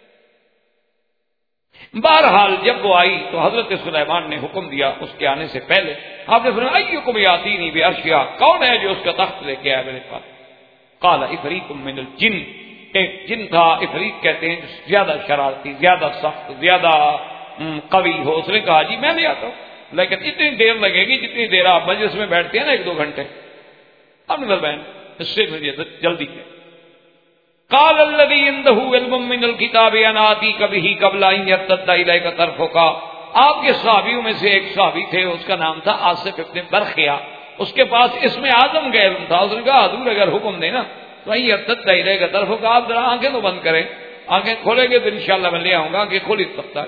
بہرحال جب وہ آئی تو حضرت سلیمان نے حکم دیا اس کے آنے سے پہلے، آپ نے فرمایا ایکم یاتینی بعرشہا، کون ہے جو اس کا تخت لے کے آیا میرے پاس؟ قال عفریت من الجن، ایک جن تھا، عفریت کہتے ہیں جو زیادہ شرارتی، زیادہ سخت، زیادہ قوی ہو۔ اس نے کہا جی میں لے آتا ہوں، لیکن اتنی دیر لگے گی جتنی دیر آپ مجلس میں بیٹھتے ہیں نا، ایک دو گھنٹے، اب نظر بہن اس سے مجھے جلدی ہے۔ قال الذي عنده علم من الكتاب انا اتيك به قبل ان يرتد اليك طرفك، آپ کے صحابیوں میں سے ایک صحابی تھے، اس کا نام تھا آصف ابن برخیا، اس کے پاس اسم اعظم کا علم تھا۔ اس نے کہا حضور اگر حکم دینا تو ان يرتد اليك طرفك، آپ ذرا آنکھیں تو بند کریں، آنکھیں کھولیں گے تو انشاءاللہ میں لے آؤں گا، آنکھیں کھولی تب تک۔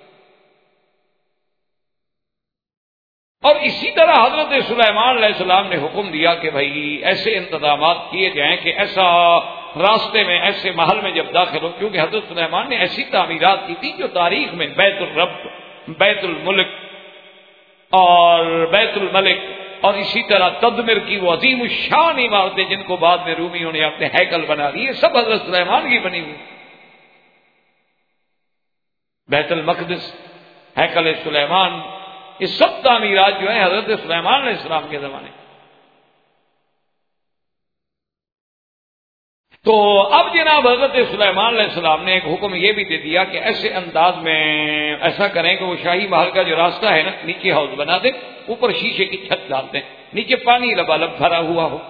اور اسی طرح حضرت سلیمان علیہ السلام نے حکم دیا کہ بھائی ایسے انتظامات کیے جائیں کہ ایسا راستے میں، ایسے محل میں جب داخل ہو، کیونکہ حضرت سلیمان نے ایسی تعمیرات کی تھی جو تاریخ میں بیت الرب، بیت الملک اور بیت الملک اور اسی طرح تدمر کی وہ عظیم الشان عمارتیں جن کو بعد میں رومیوں نے اپنے ہیکل بنا دیے، سب حضرت سلیمان کی بنی ہوئی۔ بیت المقدس، ہیکل سلیمان، یہ سب تعمیرات جو ہیں حضرت سلیمان علیہ السلام کے زمانے۔ تو اب جناب حضرت سلیمان علیہ السلام نے ایک حکم یہ بھی دے دیا کہ ایسے انداز میں ایسا کریں کہ وہ شاہی محل کا جو راستہ ہے نا، نیچے ہاؤس بنا دیں، اوپر شیشے کی چھت ڈال دیں، نیچے پانی لبالب بھرا ہوا ہو۔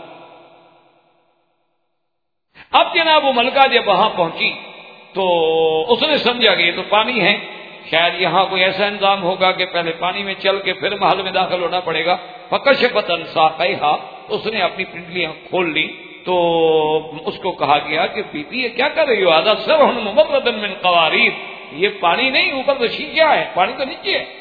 اب جناب وہ ملکہ جب وہاں پہنچی تو اس نے سمجھا کہ یہ تو پانی ہے، شاید یہاں کوئی ایسا انتظام ہوگا کہ پہلے پانی میں چل کے پھر محل میں داخل ہونا پڑے گا۔ فکشفت عن ساقیہا، اس نے اپنی پنڈلیاں کھول لی تو اس کو کہا گیا کہ بی بی یہ کیا کر رہی ہو؟ ھذا سبح ممرد من قواریر، یہ پانی نہیں، اوپر تو شیشہ ہے، پانی تو نیچے ہے۔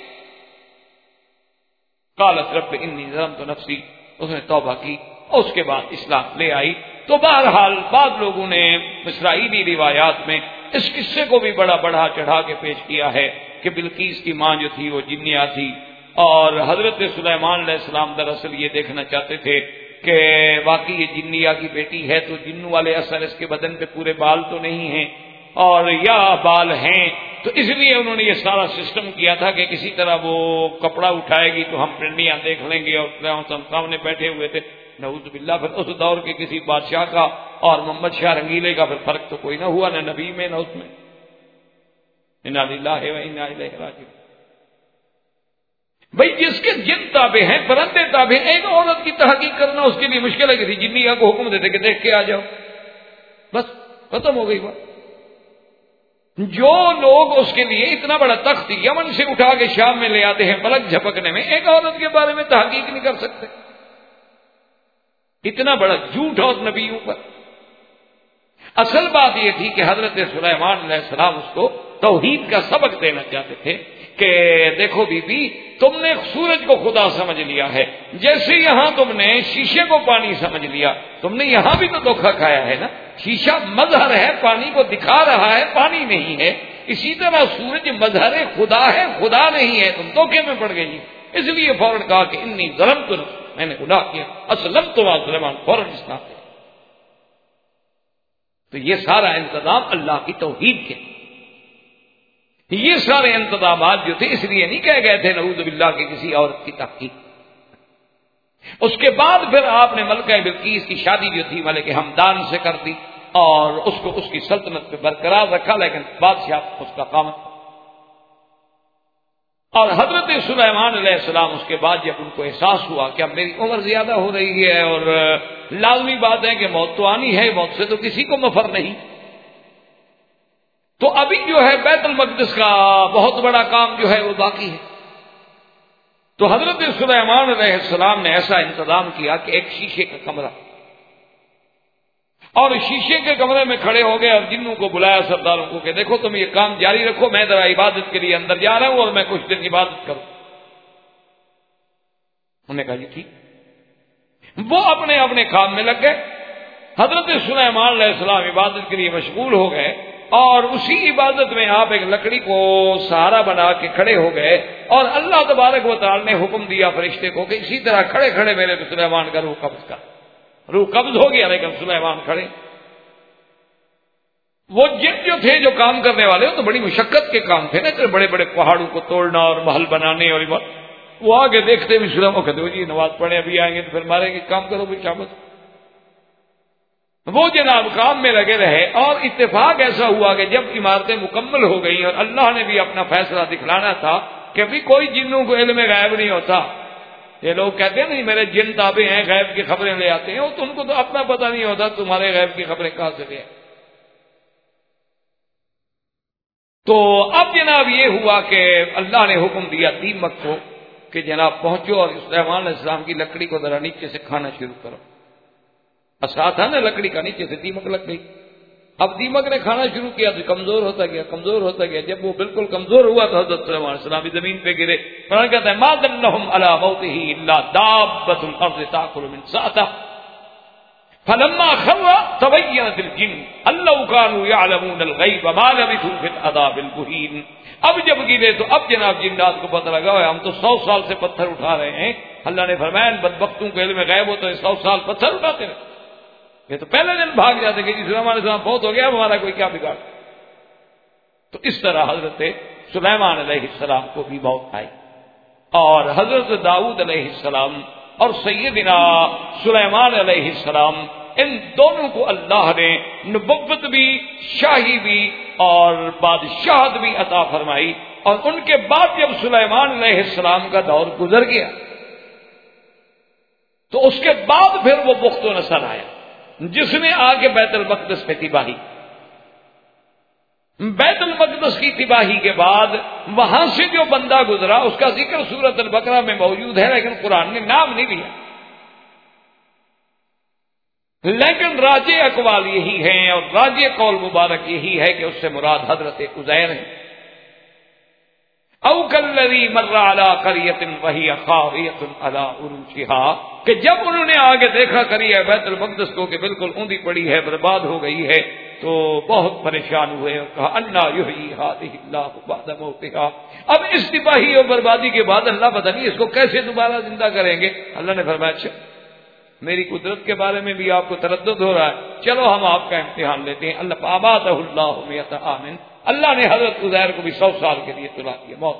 قالت رب انی ظلمت نفسی، اس نے توبہ کی اور اس کے بعد اسلام لے آئی۔ تو بہرحال بعض لوگوں نے اسرائیلی روایات میں اس قصے کو بھی بڑا بڑھا چڑھا کے پیش کیا ہے کہ بلقیس کی ماں جو تھی وہ جنیا تھی، اور حضرت سلیمان علیہ السلام دراصل یہ دیکھنا چاہتے تھے کہ واقعی یہ جنیا کی بیٹی ہے تو جنوں والے اثر اس کے بدن پہ پورے بال تو نہیں ہیں، اور یا بال ہیں، تو اس لیے انہوں نے یہ سارا سسٹم کیا تھا کہ کسی طرح وہ کپڑا اٹھائے گی تو ہم پنڈلیاں دیکھ لیں گے، اور ہم سامنے بیٹھے ہوئے تھے۔ نعوذ باللہ، پھر اس دور کے کسی بادشاہ کا اور محمد شاہ رنگیلے کا پھر فرق تو کوئی نہ ہوا، نہ نبی میں نہ اس میں۔ انا للہ و انا الیہ راجعون۔ بھئی جس کے جن تابع ہیں، پرندے تابع ہیں، ایک عورت کی تحقیق کرنا اس کے لیے مشکل ہے۔ کسی جنیا کو حکم دیتے کہ دیکھ کے آ جاؤ، بس ختم ہو گئی بات۔ جو لوگ اس کے لیے اتنا بڑا تخت یمن سے اٹھا کے شام میں لے آتے ہیں پلک جھپکنے میں، ایک عورت کے بارے میں تحقیق نہیں کر سکتے، اتنا بڑا جھوٹ اور نبیوں پر۔ اصل بات یہ تھی کہ حضرت سلیمان علیہ السلام اس کو توحید کا سبق دینا چاہتے تھے کہ دیکھو بی بی، تم نے سورج کو خدا سمجھ لیا ہے، جیسے یہاں تم نے شیشے کو پانی سمجھ لیا، تم نے یہاں بھی تو دھوکہ کھایا ہے نا۔ شیشہ مظہر ہے، پانی کو دکھا رہا ہے، پانی نہیں ہے۔ اسی طرح سورج مظہر خدا ہے، خدا نہیں ہے، تم دھوکے میں پڑ گئی۔ اس لیے فوراً کہا کہ انی ظلمت نفسی، میں نے گناہ کیا، اسلمت مع سلیمان، فوراً اسلام کیا۔ تو یہ سارا انتظام اللہ کی توحید کے، یہ سارے انتظامات جو تھے اس لیے نہیں کہے گئے تھے نعوذ باللہ کی کسی عورت کی تحقیق۔ اس کے بعد پھر آپ نے ملکہ بلقیس کی شادی جو تھی ملک ہمدان سے کر دی اور اس کو اس کی سلطنت پہ برقرار رکھا، لیکن بادشاہ اس کا قامت۔ اور حضرت سلیمان علیہ السلام اس کے بعد جب ان کو احساس ہوا کہ اب میری عمر زیادہ ہو رہی ہے اور لازمی بات ہے کہ موت تو آنی ہے، موت سے تو کسی کو مفر نہیں، تو ابھی جو ہے بیت المقدس کا بہت بڑا کام جو ہے وہ باقی ہے۔ تو حضرت سلیمان علیہ السلام نے ایسا انتظام کیا کہ ایک شیشے کا کمرہ، اور شیشے کے کمرے میں کھڑے ہو گئے اور جنوں کو بلایا سرداروں کو کہ دیکھو تم یہ کام جاری رکھو، میں ذرا عبادت کے لیے اندر جا رہا ہوں اور میں کچھ دن عبادت کروں۔ انہوں نے کہا جی ٹھیک۔ وہ اپنے اپنے کام میں لگ گئے، حضرت سلیمان علیہ السلام عبادت کے لیے مشغول ہو گئے، اور اسی عبادت میں آپ ایک لکڑی کو سہارا بنا کے کھڑے ہو گئے، اور اللہ تبارک و تعالی نے حکم دیا فرشتے کو کہ اسی طرح کھڑے کھڑے میرے سلیمان کا روح قبض کر۔ روح قبض ہو گیا لیکن سلیمان کھڑے۔ وہ جن جو تھے جو کام کرنے والے وہ تو بڑی مشقت کے کام تھے نا، کہ بڑے بڑے پہاڑوں کو توڑنا اور محل بنانے، اور وہ آگے دیکھتے بھی سلام وہ کہتے جی نماز پڑھے ابھی آئیں گے تو پھر ماریں گے، کام کرو بھی شامت۔ وہ جناب کام میں لگے رہے، اور اتفاق ایسا ہوا کہ جب عمارتیں مکمل ہو گئی اور اللہ نے بھی اپنا فیصلہ دکھلانا تھا کہ ابھی کوئی جنوں کو علم غیب نہیں ہوتا۔ یہ لوگ کہتے ہیں نہیں میرے جن تابع ہیں غیب کی خبریں لے آتے ہیں، تو ان کو تو اپنا پتہ نہیں ہوتا تمہارے غیب کی خبریں کہاں سے لے آئے۔ تو اب جناب یہ ہوا کہ اللہ نے حکم دیا دیمک کو کہ جناب پہنچو اور سلیمان علیہ السلام کی لکڑی کو ذرا نیچے سے کھانا شروع کرو۔ اثا تھا نا لکڑی کا، نیچے سے دیمک لگ گئی۔ اب دیمک نے کھانا شروع کیا تو کمزور ہوتا گیا کمزور ہوتا گیا جب وہ بالکل کمزور ہوا تو حضرت سلیمان علیہ السلام زمین پہ گرے۔ قرآن کہتا ہے ما دلهم علی موتہ الا دابۃ الارض تاکل من سأتہ فلما خر تبینت الجن ان لو كانوا يعلمون الغیب ما لبثوا في العذاب المہین۔ اب جب گرے تو اب جناب جنات کو پتہ لگا ہم تو سو سال سے پتھر اٹھا رہے ہیں۔ اللہ نے فرمایا بدبختوں کے علم غیب ہو تو سو سال پتھر اٹھاتے رہے، یہ تو پہلے دن بھاگ جاتے کہ جی سلیمان علیہ السلام بہت ہو گیا، اب ہمارا کوئی کیا بگاڑ۔ تو اس طرح حضرت سلیمان علیہ السلام کو بھی موت آئی، اور حضرت داؤد علیہ السلام اور سیدنا سلیمان علیہ السلام ان دونوں کو اللہ نے نبوت بھی، شاہی بھی اور بادشاہت بھی عطا فرمائی۔ اور ان کے بعد جب سلیمان علیہ السلام کا دور گزر گیا تو اس کے بعد پھر وہ بخت و نصر آیا جس نے آ کے بیت المقدس پہ تباہی۔ بیت المقدس کی تباہی کے بعد وہاں سے جو بندہ گزرا اس کا ذکر سورۃ البقرہ میں موجود ہے، لیکن قرآن نے نام نہیں لیا۔ لیکن راجع اقوال یہی ہیں اور راجع قول مبارک یہی ہے کہ اس سے مراد حضرت عزیر ہیں۔ او کالذی مر علی قریۃ وہی خاویۃ علی عروشها، کہ جب انہوں نے آگے دیکھا قریہ بیت المقدس کو کہ بالکل اوندھی پڑی ہے، برباد ہو گئی ہے، تو بہت پریشان ہوئے اور کہا انا یحیی ہذہ اللہ بعد موتها، اب اس تباہی اور بربادی کے بعد اللہ پتہ نہیں اس کو کیسے دوبارہ زندہ کریں گے۔ اللہ نے فرمایا اچھا میری قدرت کے بارے میں بھی آپ کو تردد ہو رہا ہے، چلو ہم آپ کا امتحان لیتے ہیں۔ اللہ فاماتہ اللہ مئۃ عام، اللہ نے حضرت عزیر کو بھی سو سال کے لیے سلا دیا موت۔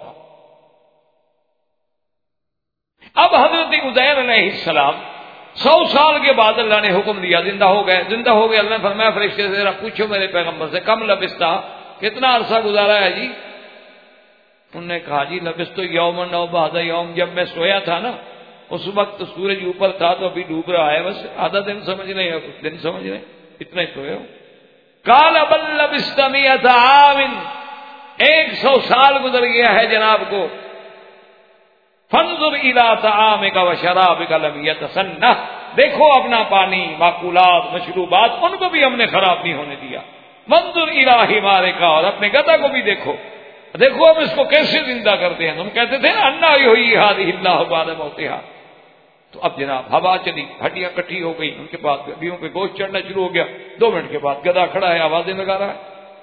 اب حضرت عزیر علیہ السلام سو سال کے بعد اللہ نے حکم دیا زندہ ہو گئے زندہ ہو گئے اللہ نے فرمایا فرشتے سے ذرا پوچھو میرے پیغمبر سے کم لبستہ، کتنا عرصہ گزارا ہے جی؟ انہوں نے کہا جی لبستو یومن او بعد یوم، جب میں سویا تھا نا اس وقت سورج اوپر تھا تو ابھی ڈوب رہا ہے، بس آدھا دن سمجھ رہے یا کچھ دن سمجھ رہے، اتنا ہی سوئے ہو۔ قال بل لبست مئۃ عام، ایک سو سال گزر گیا ہے جناب کو۔ فانظر الی طعامک وشرابک لم یتسنہ، دیکھو اپنا پانی، معقولات، مشروبات ان کو بھی ہم نے خراب نہیں ہونے دیا۔ وانظر الی حمارک، اور اپنے گدھا کو بھی دیکھو دیکھو اب اس کو کیسے زندہ کرتے ہیں۔ تم کہتے تھے نا انا یحیی ہذہ اللہ بعد موتها، تو اب جناب ہوا چلی، ہڈیاں کٹھی ہو گئی، ان کے بعد گدھیوں پہ گوشت چڑھنا شروع ہو گیا، دو منٹ کے بعد گدھا کھڑا ہے آوازیں لگا رہا ہے۔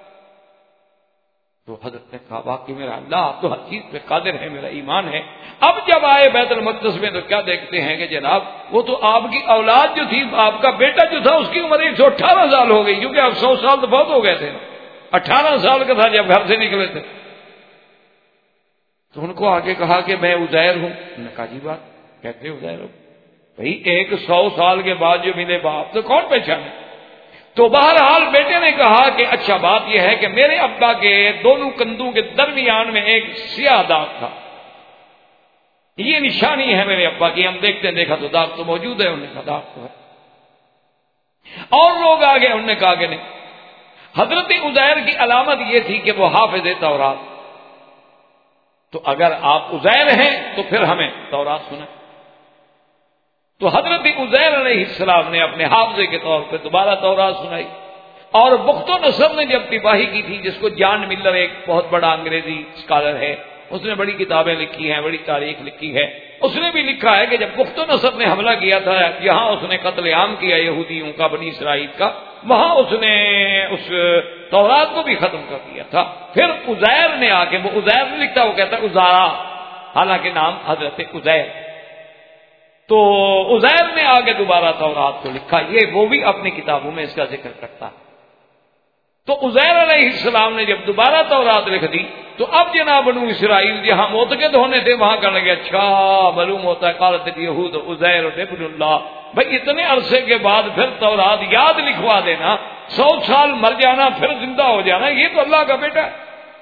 تو حضرت نے کہا واقعی میرا اللہ آپ تو ہر چیز پہ قادر ہے، میرا ایمان ہے۔ اب جب آئے بیت المقدس میں تو کیا دیکھتے ہیں کہ جناب وہ تو آپ کی اولاد جو تھی، آپ کا بیٹا جو تھا اس کی عمر ایک سو اٹھارہ سال ہو گئی، کیونکہ اب سو سال تو بہت ہو گئے تھے، اٹھارہ سال کا تھا جب گھر سے نکلے تھے۔ تو ان کو آگے کہا کہ میں عزیر ہوں۔ انہوں نے کہا جی بات کہتے عزیر ہو بھائی، ایک سو سال کے بعد جو ملے باپ تو کون پہچانے؟ تو بہرحال بیٹے نے کہا کہ اچھا بات یہ ہے کہ میرے ابا کے دونوں کندھوں کے درمیان میں ایک سیاہ داغ تھا، یہ نشانی ہے میرے ابا کی، ہم دیکھتے ہیں دیکھا تو داغ تو موجود ہے۔ انہوں نے کہا داغ تو ہے، اور لوگ آگے انہوں نے کہا کہ نہیں۔ حضرت عزیر کی علامت یہ تھی کہ وہ حافظ تورات، تو اگر آپ عزیر ہیں تو پھر ہمیں تورات سنیں۔ تو حضرت عزیر علیہ السلام نے اپنے حافظے کے طور پہ دوبارہ تورات سنائی۔ اور بخت و نصر نے جب تباہی کی تھی، جس کو جان ملر ایک بہت بڑا انگریزی اسکالر ہے، اس نے بڑی کتابیں لکھی ہیں، بڑی تاریخ لکھی ہے، اس نے بھی لکھا ہے کہ جب بخت و نصر نے حملہ کیا تھا، یہاں اس نے قتل عام کیا یہودیوں کا، بنی اسرائیل کا، وہاں اس نے اس تورات کو بھی ختم کر دیا تھا۔ پھر عزیر نے آ کے، وہ عزیر نہیں لکھتا، وہ کہتا عزارا، حالانکہ نام حضرت عزیر، تو عزیر نے آگے دوبارہ تورات کو لکھا، یہ وہ بھی اپنی کتابوں میں اس کا ذکر کرتا ہے۔ تو عزیر علیہ السلام نے جب دوبارہ تورات لکھ دی تو اب جناب بنو اسرائیل جہاں معتقد ہونے تھے وہاں کرنے لگے اچھا معلوم ہوتا ہے قالت الیہود عزیر ابن اللہ، بھائی اتنے عرصے کے بعد پھر تورات یاد لکھوا دینا، سو سال مر جانا پھر زندہ ہو جانا، یہ تو اللہ کا بیٹا ہے۔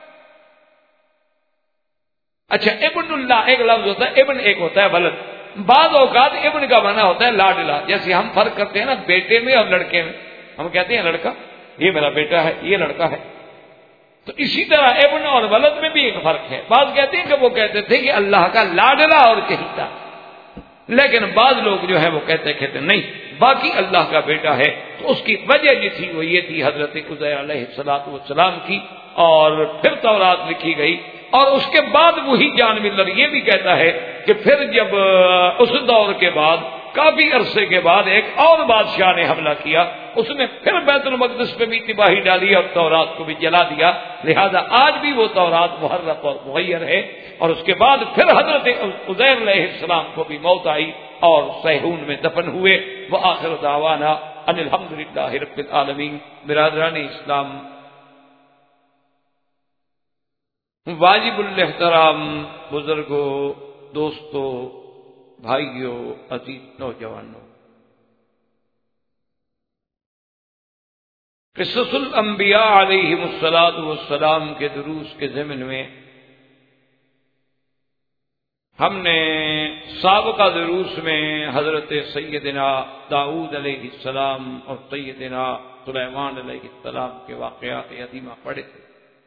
اچھا ابن اللہ ایک لفظ ہوتا ہے، ابن ایک ہوتا ہے ولد، بعض اوقات ابن کا معنی ہوتا ہے لاڈلا، جیسے ہم فرق کرتے ہیں نا بیٹے میں اور لڑکے میں، ہم کہتے ہیں لڑکا یہ میرا بیٹا ہے، یہ لڑکا ہے، تو اسی طرح ابن اور ولد میں بھی ایک فرق ہے۔ بعض کہتے ہیں کہ وہ کہتے تھے کہ اللہ کا لاڈلا اور چہیتا، لیکن بعض لوگ جو ہے وہ کہتے کہتے نہیں باقی اللہ کا بیٹا ہے، تو اس کی وجہ جو تھی وہ یہ تھی حضرت عزیر علیہ الصلوۃ والسلام کی، اور پھر تورات لکھی گئی، اور اس کے بعد وہی جان ملر یہ بھی کہتا ہے کہ پھر جب اس دور کے بعد کافی عرصے کے بعد ایک اور بادشاہ نے حملہ کیا، اس نے پھر بیت المقدس پہ بھی تباہی ڈالی اور تورات کو بھی جلا دیا، لہذا آج بھی وہ تورات محرف اور مغیر ہے۔ اور اس کے بعد پھر حضرت عزیر علیہ السلام کو بھی موت آئی اور سیہون میں دفن ہوئے۔ وآخر دعوانا ان الحمدللہ رب العالمین۔ برادران اسلام، واجب الاحترام بزرگوں، دوستوں، بھائیوں، عزیز نوجوانوں، قصص الانبیاء علیہم الصلاۃ والسلام کے دروس کے ضمن میں ہم نے سابقہ دروس میں حضرت سیدنا داؤد علیہ السلام اور سیدنا سلیمان علیہ السلام کے واقعات عظیمہ پڑھے تھے،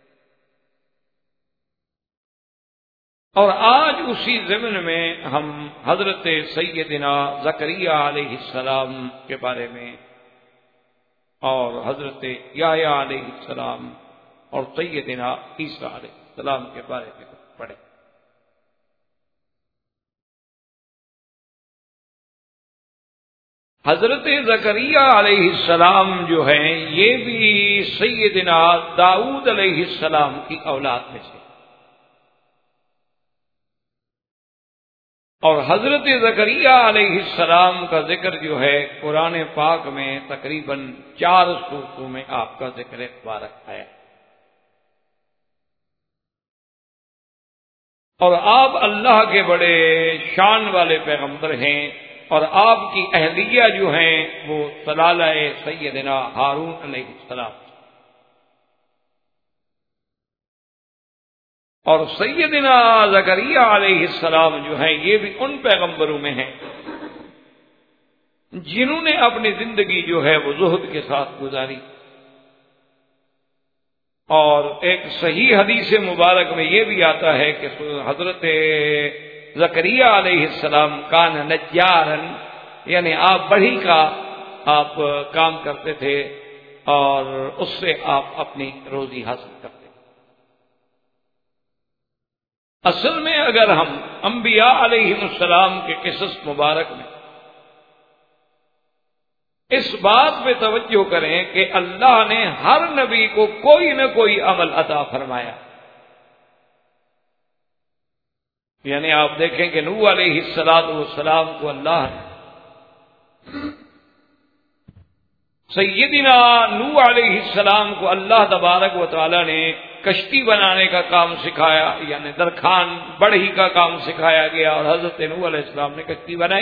اور آج اسی ضمن میں ہم حضرت سیدنا زکریا علیہ السلام کے بارے میں اور حضرت یحییٰ علیہ السلام اور سیدنا عیسیٰ علیہ السلام کے بارے میں پڑھے۔ حضرت زکریا علیہ السلام جو ہیں یہ بھی سیدنا داؤد علیہ السلام کی اولاد میں سے، اور حضرت زکریا علیہ السلام کا ذکر جو ہے قرآن پاک میں تقریباً چار سورتوں میں آپ کا ذکر مبارک ہے، اور آپ اللہ کے بڑے شان والے پیغمبر ہیں، اور آپ کی اہلیہ جو ہیں وہ سلالہ سیدنا ہارون علیہ السلام، اور سیدنا زکریا علیہ السلام جو ہیں یہ بھی ان پیغمبروں میں ہیں جنہوں نے اپنی زندگی جو ہے وہ زہد کے ساتھ گزاری، اور ایک صحیح حدیث مبارک میں یہ بھی آتا ہے کہ حضرت زکریا علیہ السلام کان نجارن، یعنی آپ بڑھی کا آپ کام کرتے تھے اور اس سے آپ اپنی روزی حاصل کرتے تھے۔ اصل میں اگر ہم انبیاء علیہ السلام کے قصص مبارک میں اس بات پہ توجہ کریں کہ اللہ نے ہر نبی کو کوئی نہ کوئی عمل عطا فرمایا، یعنی آپ دیکھیں کہ نوح علیہ السلام والسلام کو اللہ نے، سیدنا نوح علیہ السلام کو اللہ تبارک و تعالی نے کشتی بنانے کا کام سکھایا، یعنی درخان بڑھئی کا کام سکھایا گیا، اور حضرت نوح علیہ السلام نے کشتی بنائی۔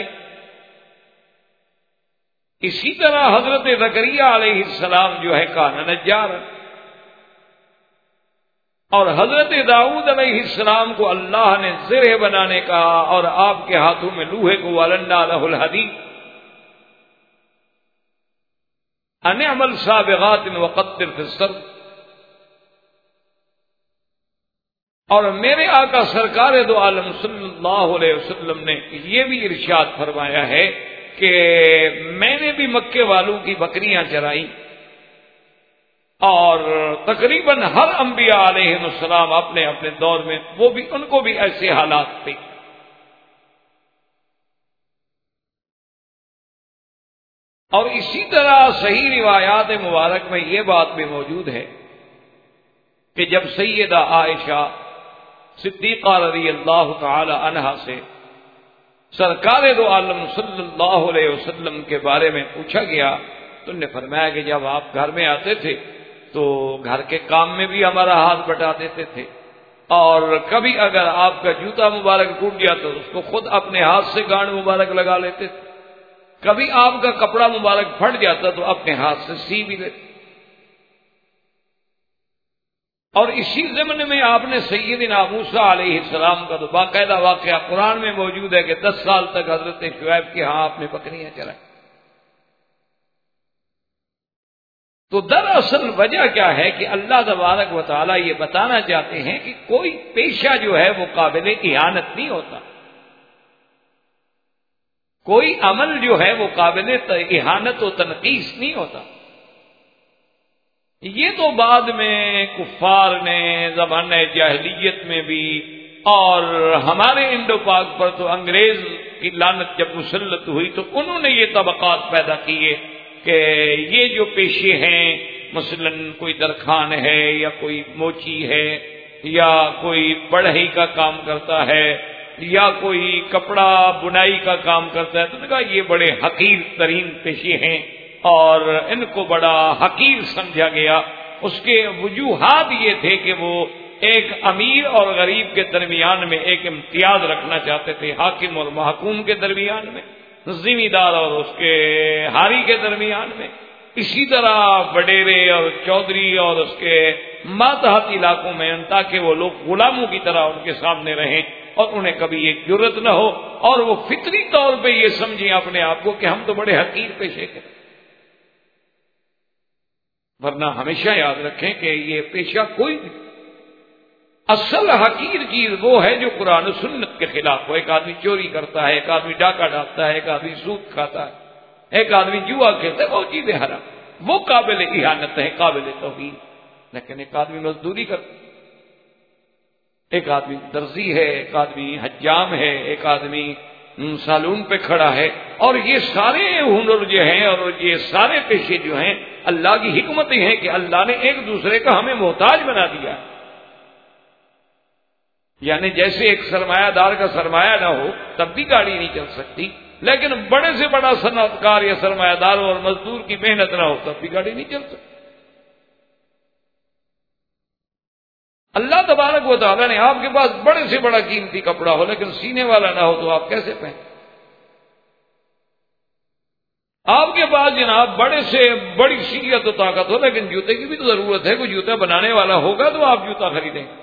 اسی طرح حضرت زکریا علیہ السلام جو ہے کان نجار، اور حضرت داؤد علیہ السلام کو اللہ نے زرہ بنانے کا اور آپ کے ہاتھوں میں لوہے کو والنڈا لہ الحدید ان اعمل سابغات وقدر فی السرد، اور میرے آقا سرکار دو عالم صلی اللہ علیہ وسلم نے یہ بھی ارشاد فرمایا ہے کہ میں نے بھی مکے والوں کی بکریاں چرائیں، اور تقریباً ہر انبیاء علیہ السلام اپنے اپنے دور میں وہ بھی ان کو بھی ایسے حالات تھے۔ اور اسی طرح صحیح روایات مبارک میں یہ بات بھی موجود ہے کہ جب سیدہ عائشہ صدیقہ رضی اللہ تعالی عنہا سے سرکار دو عالم صلی اللہ علیہ وسلم کے بارے میں پوچھا گیا تو انہوں نے فرمایا کہ جب آپ گھر میں آتے تھے تو گھر کے کام میں بھی ہمارا ہاتھ بٹا دیتے تھے، اور کبھی اگر آپ کا جوتا مبارک ٹوٹ گیا تو اس کو خود اپنے ہاتھ سے گانڈ مبارک لگا لیتے تھے، کبھی آپ کا کپڑا مبارک پھٹ جاتا تو اپنے ہاتھ سے سی بھی لیتے۔ اور اسی ضمن میں آپ نے سیدنا موسیٰ علیہ السلام کا تو باقاعدہ واقعہ قرآن میں موجود ہے کہ دس سال تک حضرت شعیب کے ہاں آپ نے بکریاں چرائیں۔ تو دراصل وجہ کیا ہے کہ اللہ تبارک و تعالیٰ یہ بتانا چاہتے ہیں کہ کوئی پیشہ جو ہے وہ قابل اہانت نہیں ہوتا، کوئی عمل جو ہے وہ قابل اہانت و تنقیص نہیں ہوتا۔ یہ تو بعد میں کفار نے زمانہ جاہلیت میں بھی، اور ہمارے انڈو پاک پر تو انگریز کی لعنت جب مسلط ہوئی تو انہوں نے یہ طبقات پیدا کیے کہ یہ جو پیشے ہیں، مثلا کوئی درخان ہے یا کوئی موچی ہے یا کوئی بڑھئی کا کام کرتا ہے یا کوئی کپڑا بنائی کا کام کرتا ہے، تو نے کہا یہ بڑے حقیر ترین پیشے ہیں اور ان کو بڑا حقیر سمجھا گیا۔ اس کے وجوہات یہ تھے کہ وہ ایک امیر اور غریب کے درمیان میں ایک امتیاز رکھنا چاہتے تھے، حاکم اور محکوم کے درمیان میں، ذمہ دار اور اس کے ہاری کے درمیان میں، اسی طرح وڈیرے اور چودھری اور اس کے ماتحت علاقوں میں، تاکہ وہ لوگ غلاموں کی طرح ان کے سامنے رہیں اور انہیں کبھی یہ جرت نہ ہو اور وہ فطری طور پہ یہ سمجھیں اپنے آپ کو کہ ہم تو بڑے حقیر پیشے کے۔ ورنہ ہمیشہ یاد رکھیں کہ یہ پیشہ کوئی نہیں، اصل حقیر چیز وہ ہے جو قرآن و سنت کے خلاف ہو۔ ایک آدمی چوری کرتا ہے، ایک آدمی ڈاکہ ڈالتا ہے، ایک آدمی سود کھاتا ہے، ایک آدمی جوا کھیلتا ہے، وہ چیزیں حرام، وہ قابل اہانت ہے، قابل توہین۔ لیکن ایک آدمی مزدوری کرتا ہے، ایک آدمی درزی ہے، ایک آدمی حجام ہے، ایک آدمی سالون پہ کھڑا ہے، اور یہ سارے ہنر جو ہیں اور یہ سارے پیشے جو ہیں اللہ کی حکمت ہیں کہ اللہ نے ایک دوسرے کا ہمیں محتاج بنا دیا ہے۔ یعنی جیسے ایک سرمایہ دار کا سرمایہ نہ ہو تب بھی گاڑی نہیں چل سکتی، لیکن بڑے سے بڑا صنعت کار یا سرمایہ دار اور مزدور کی محنت نہ ہو تب بھی گاڑی نہیں چل سکتی۔ اللہ تبارک و تعالیٰ نے آپ کے پاس بڑے سے بڑا قیمتی کپڑا ہو لیکن سینے والا نہ ہو تو آپ کیسے پہنیں؟ آپ کے پاس جناب بڑے سے بڑی شریعت و طاقت ہو لیکن جوتے کی بھی تو ضرورت ہے، کوئی جوتا بنانے والا ہوگا تو آپ جوتا خریدیں گے۔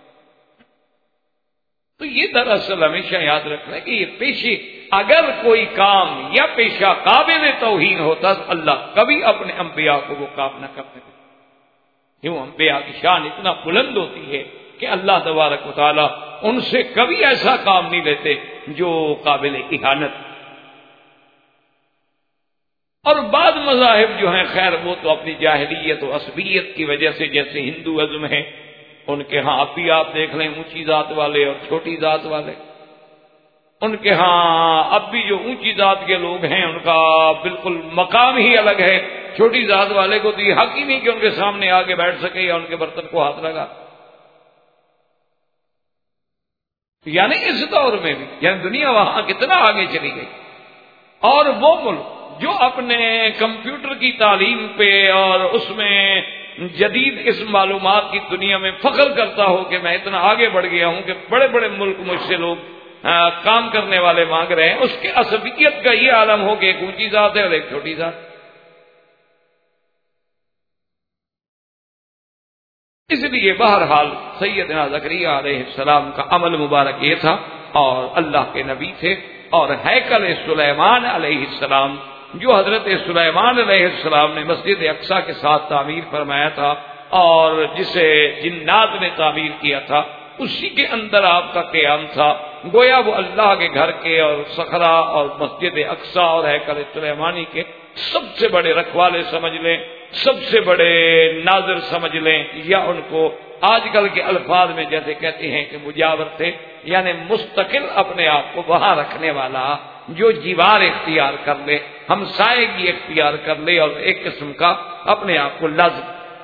تو یہ دراصل ہمیشہ یاد رکھنا ہے کہ یہ پیشے، اگر کوئی کام یا پیشہ قابل توہین ہوتا تو اللہ کبھی اپنے انبیاء کو وہ کام نہ کرتے تھے۔ کیوں؟ انبیاء کی شان اتنا بلند ہوتی ہے کہ اللہ تبارک و تعالی ان سے کبھی ایسا کام نہیں لیتے جو قابل اہانت۔ اور بعض مذاہب جو ہیں خیر وہ تو اپنی جاہلیت و عصبیت کی وجہ سے، جیسے ہندوازم ہے، ان کے ہاں اب بھی آپ دیکھ لیں اونچی ذات والے اور چھوٹی ذات والے، ان کے ہاں اب بھی جو اونچی ذات کے لوگ ہیں ان کا بالکل مقام ہی الگ ہے، چھوٹی ذات والے کو تو یہ حق ہی نہیں کہ ان کے سامنے آگے بیٹھ سکے یا ان کے برتن کو ہاتھ لگا۔ یعنی اس دور میں بھی یعنی دنیا وہاں کتنا آگے چلی گئی، اور وہ ملک جو اپنے کمپیوٹر کی تعلیم پہ اور اس میں جدید اس معلومات کی دنیا میں فخر کرتا ہو کہ میں اتنا آگے بڑھ گیا ہوں کہ بڑے بڑے ملک مجھ سے لوگ کام کرنے والے مانگ رہے ہیں، اس کے عصبیت کا یہ عالم ہو کہ ایک اونچی ذات ہے اور ایک چھوٹی ذات۔ اس لیے بہرحال سیدنا زکریہ علیہ السلام کا عمل مبارک یہ تھا، اور اللہ کے نبی تھے، اور ہیکل سلیمان علیہ السلام جو حضرت سلیمان علیہ السلام نے مسجد اقصیٰ کے ساتھ تعمیر فرمایا تھا اور جسے جنات نے تعمیر کیا تھا، اسی کے اندر آپ کا قیام تھا۔ گویا وہ اللہ کے گھر کے اور صخرہ اور مسجد اقصیٰ اور ہیکل سلیمانی کے سب سے بڑے رکھوالے سمجھ لیں، سب سے بڑے ناظر سمجھ لیں، یا ان کو آج کل کے الفاظ میں جیسے کہتے ہیں کہ مجاور تھے، یعنی مستقل اپنے آپ کو وہاں رکھنے والا، جو جیوار اختیار کر لے، ہمسائیگی اختیار کر لے، اور ایک قسم کا اپنے آپ کو لازم۔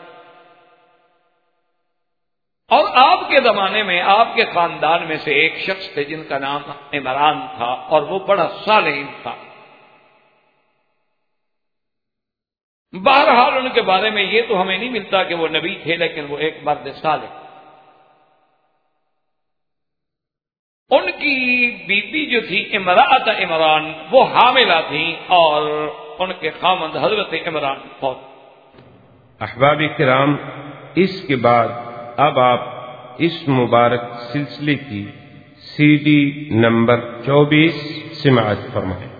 اور آپ کے زمانے میں آپ کے خاندان میں سے ایک شخص تھے جن کا نام عمران تھا، اور وہ بڑا صالح تھا۔ بہرحال ان کے بارے میں یہ تو ہمیں نہیں ملتا کہ وہ نبی تھے، لیکن وہ ایک مرد صالح۔ ان کی بیوی جو تھی امرأۃ عمران، وہ حاملہ تھی اور ان کے خامند حضرت عمران فوت۔ احباب کرام، اس کے بعد اب آپ اس مبارک سلسلے کی سی ڈی نمبر چوبیس سماعت فرمائیں۔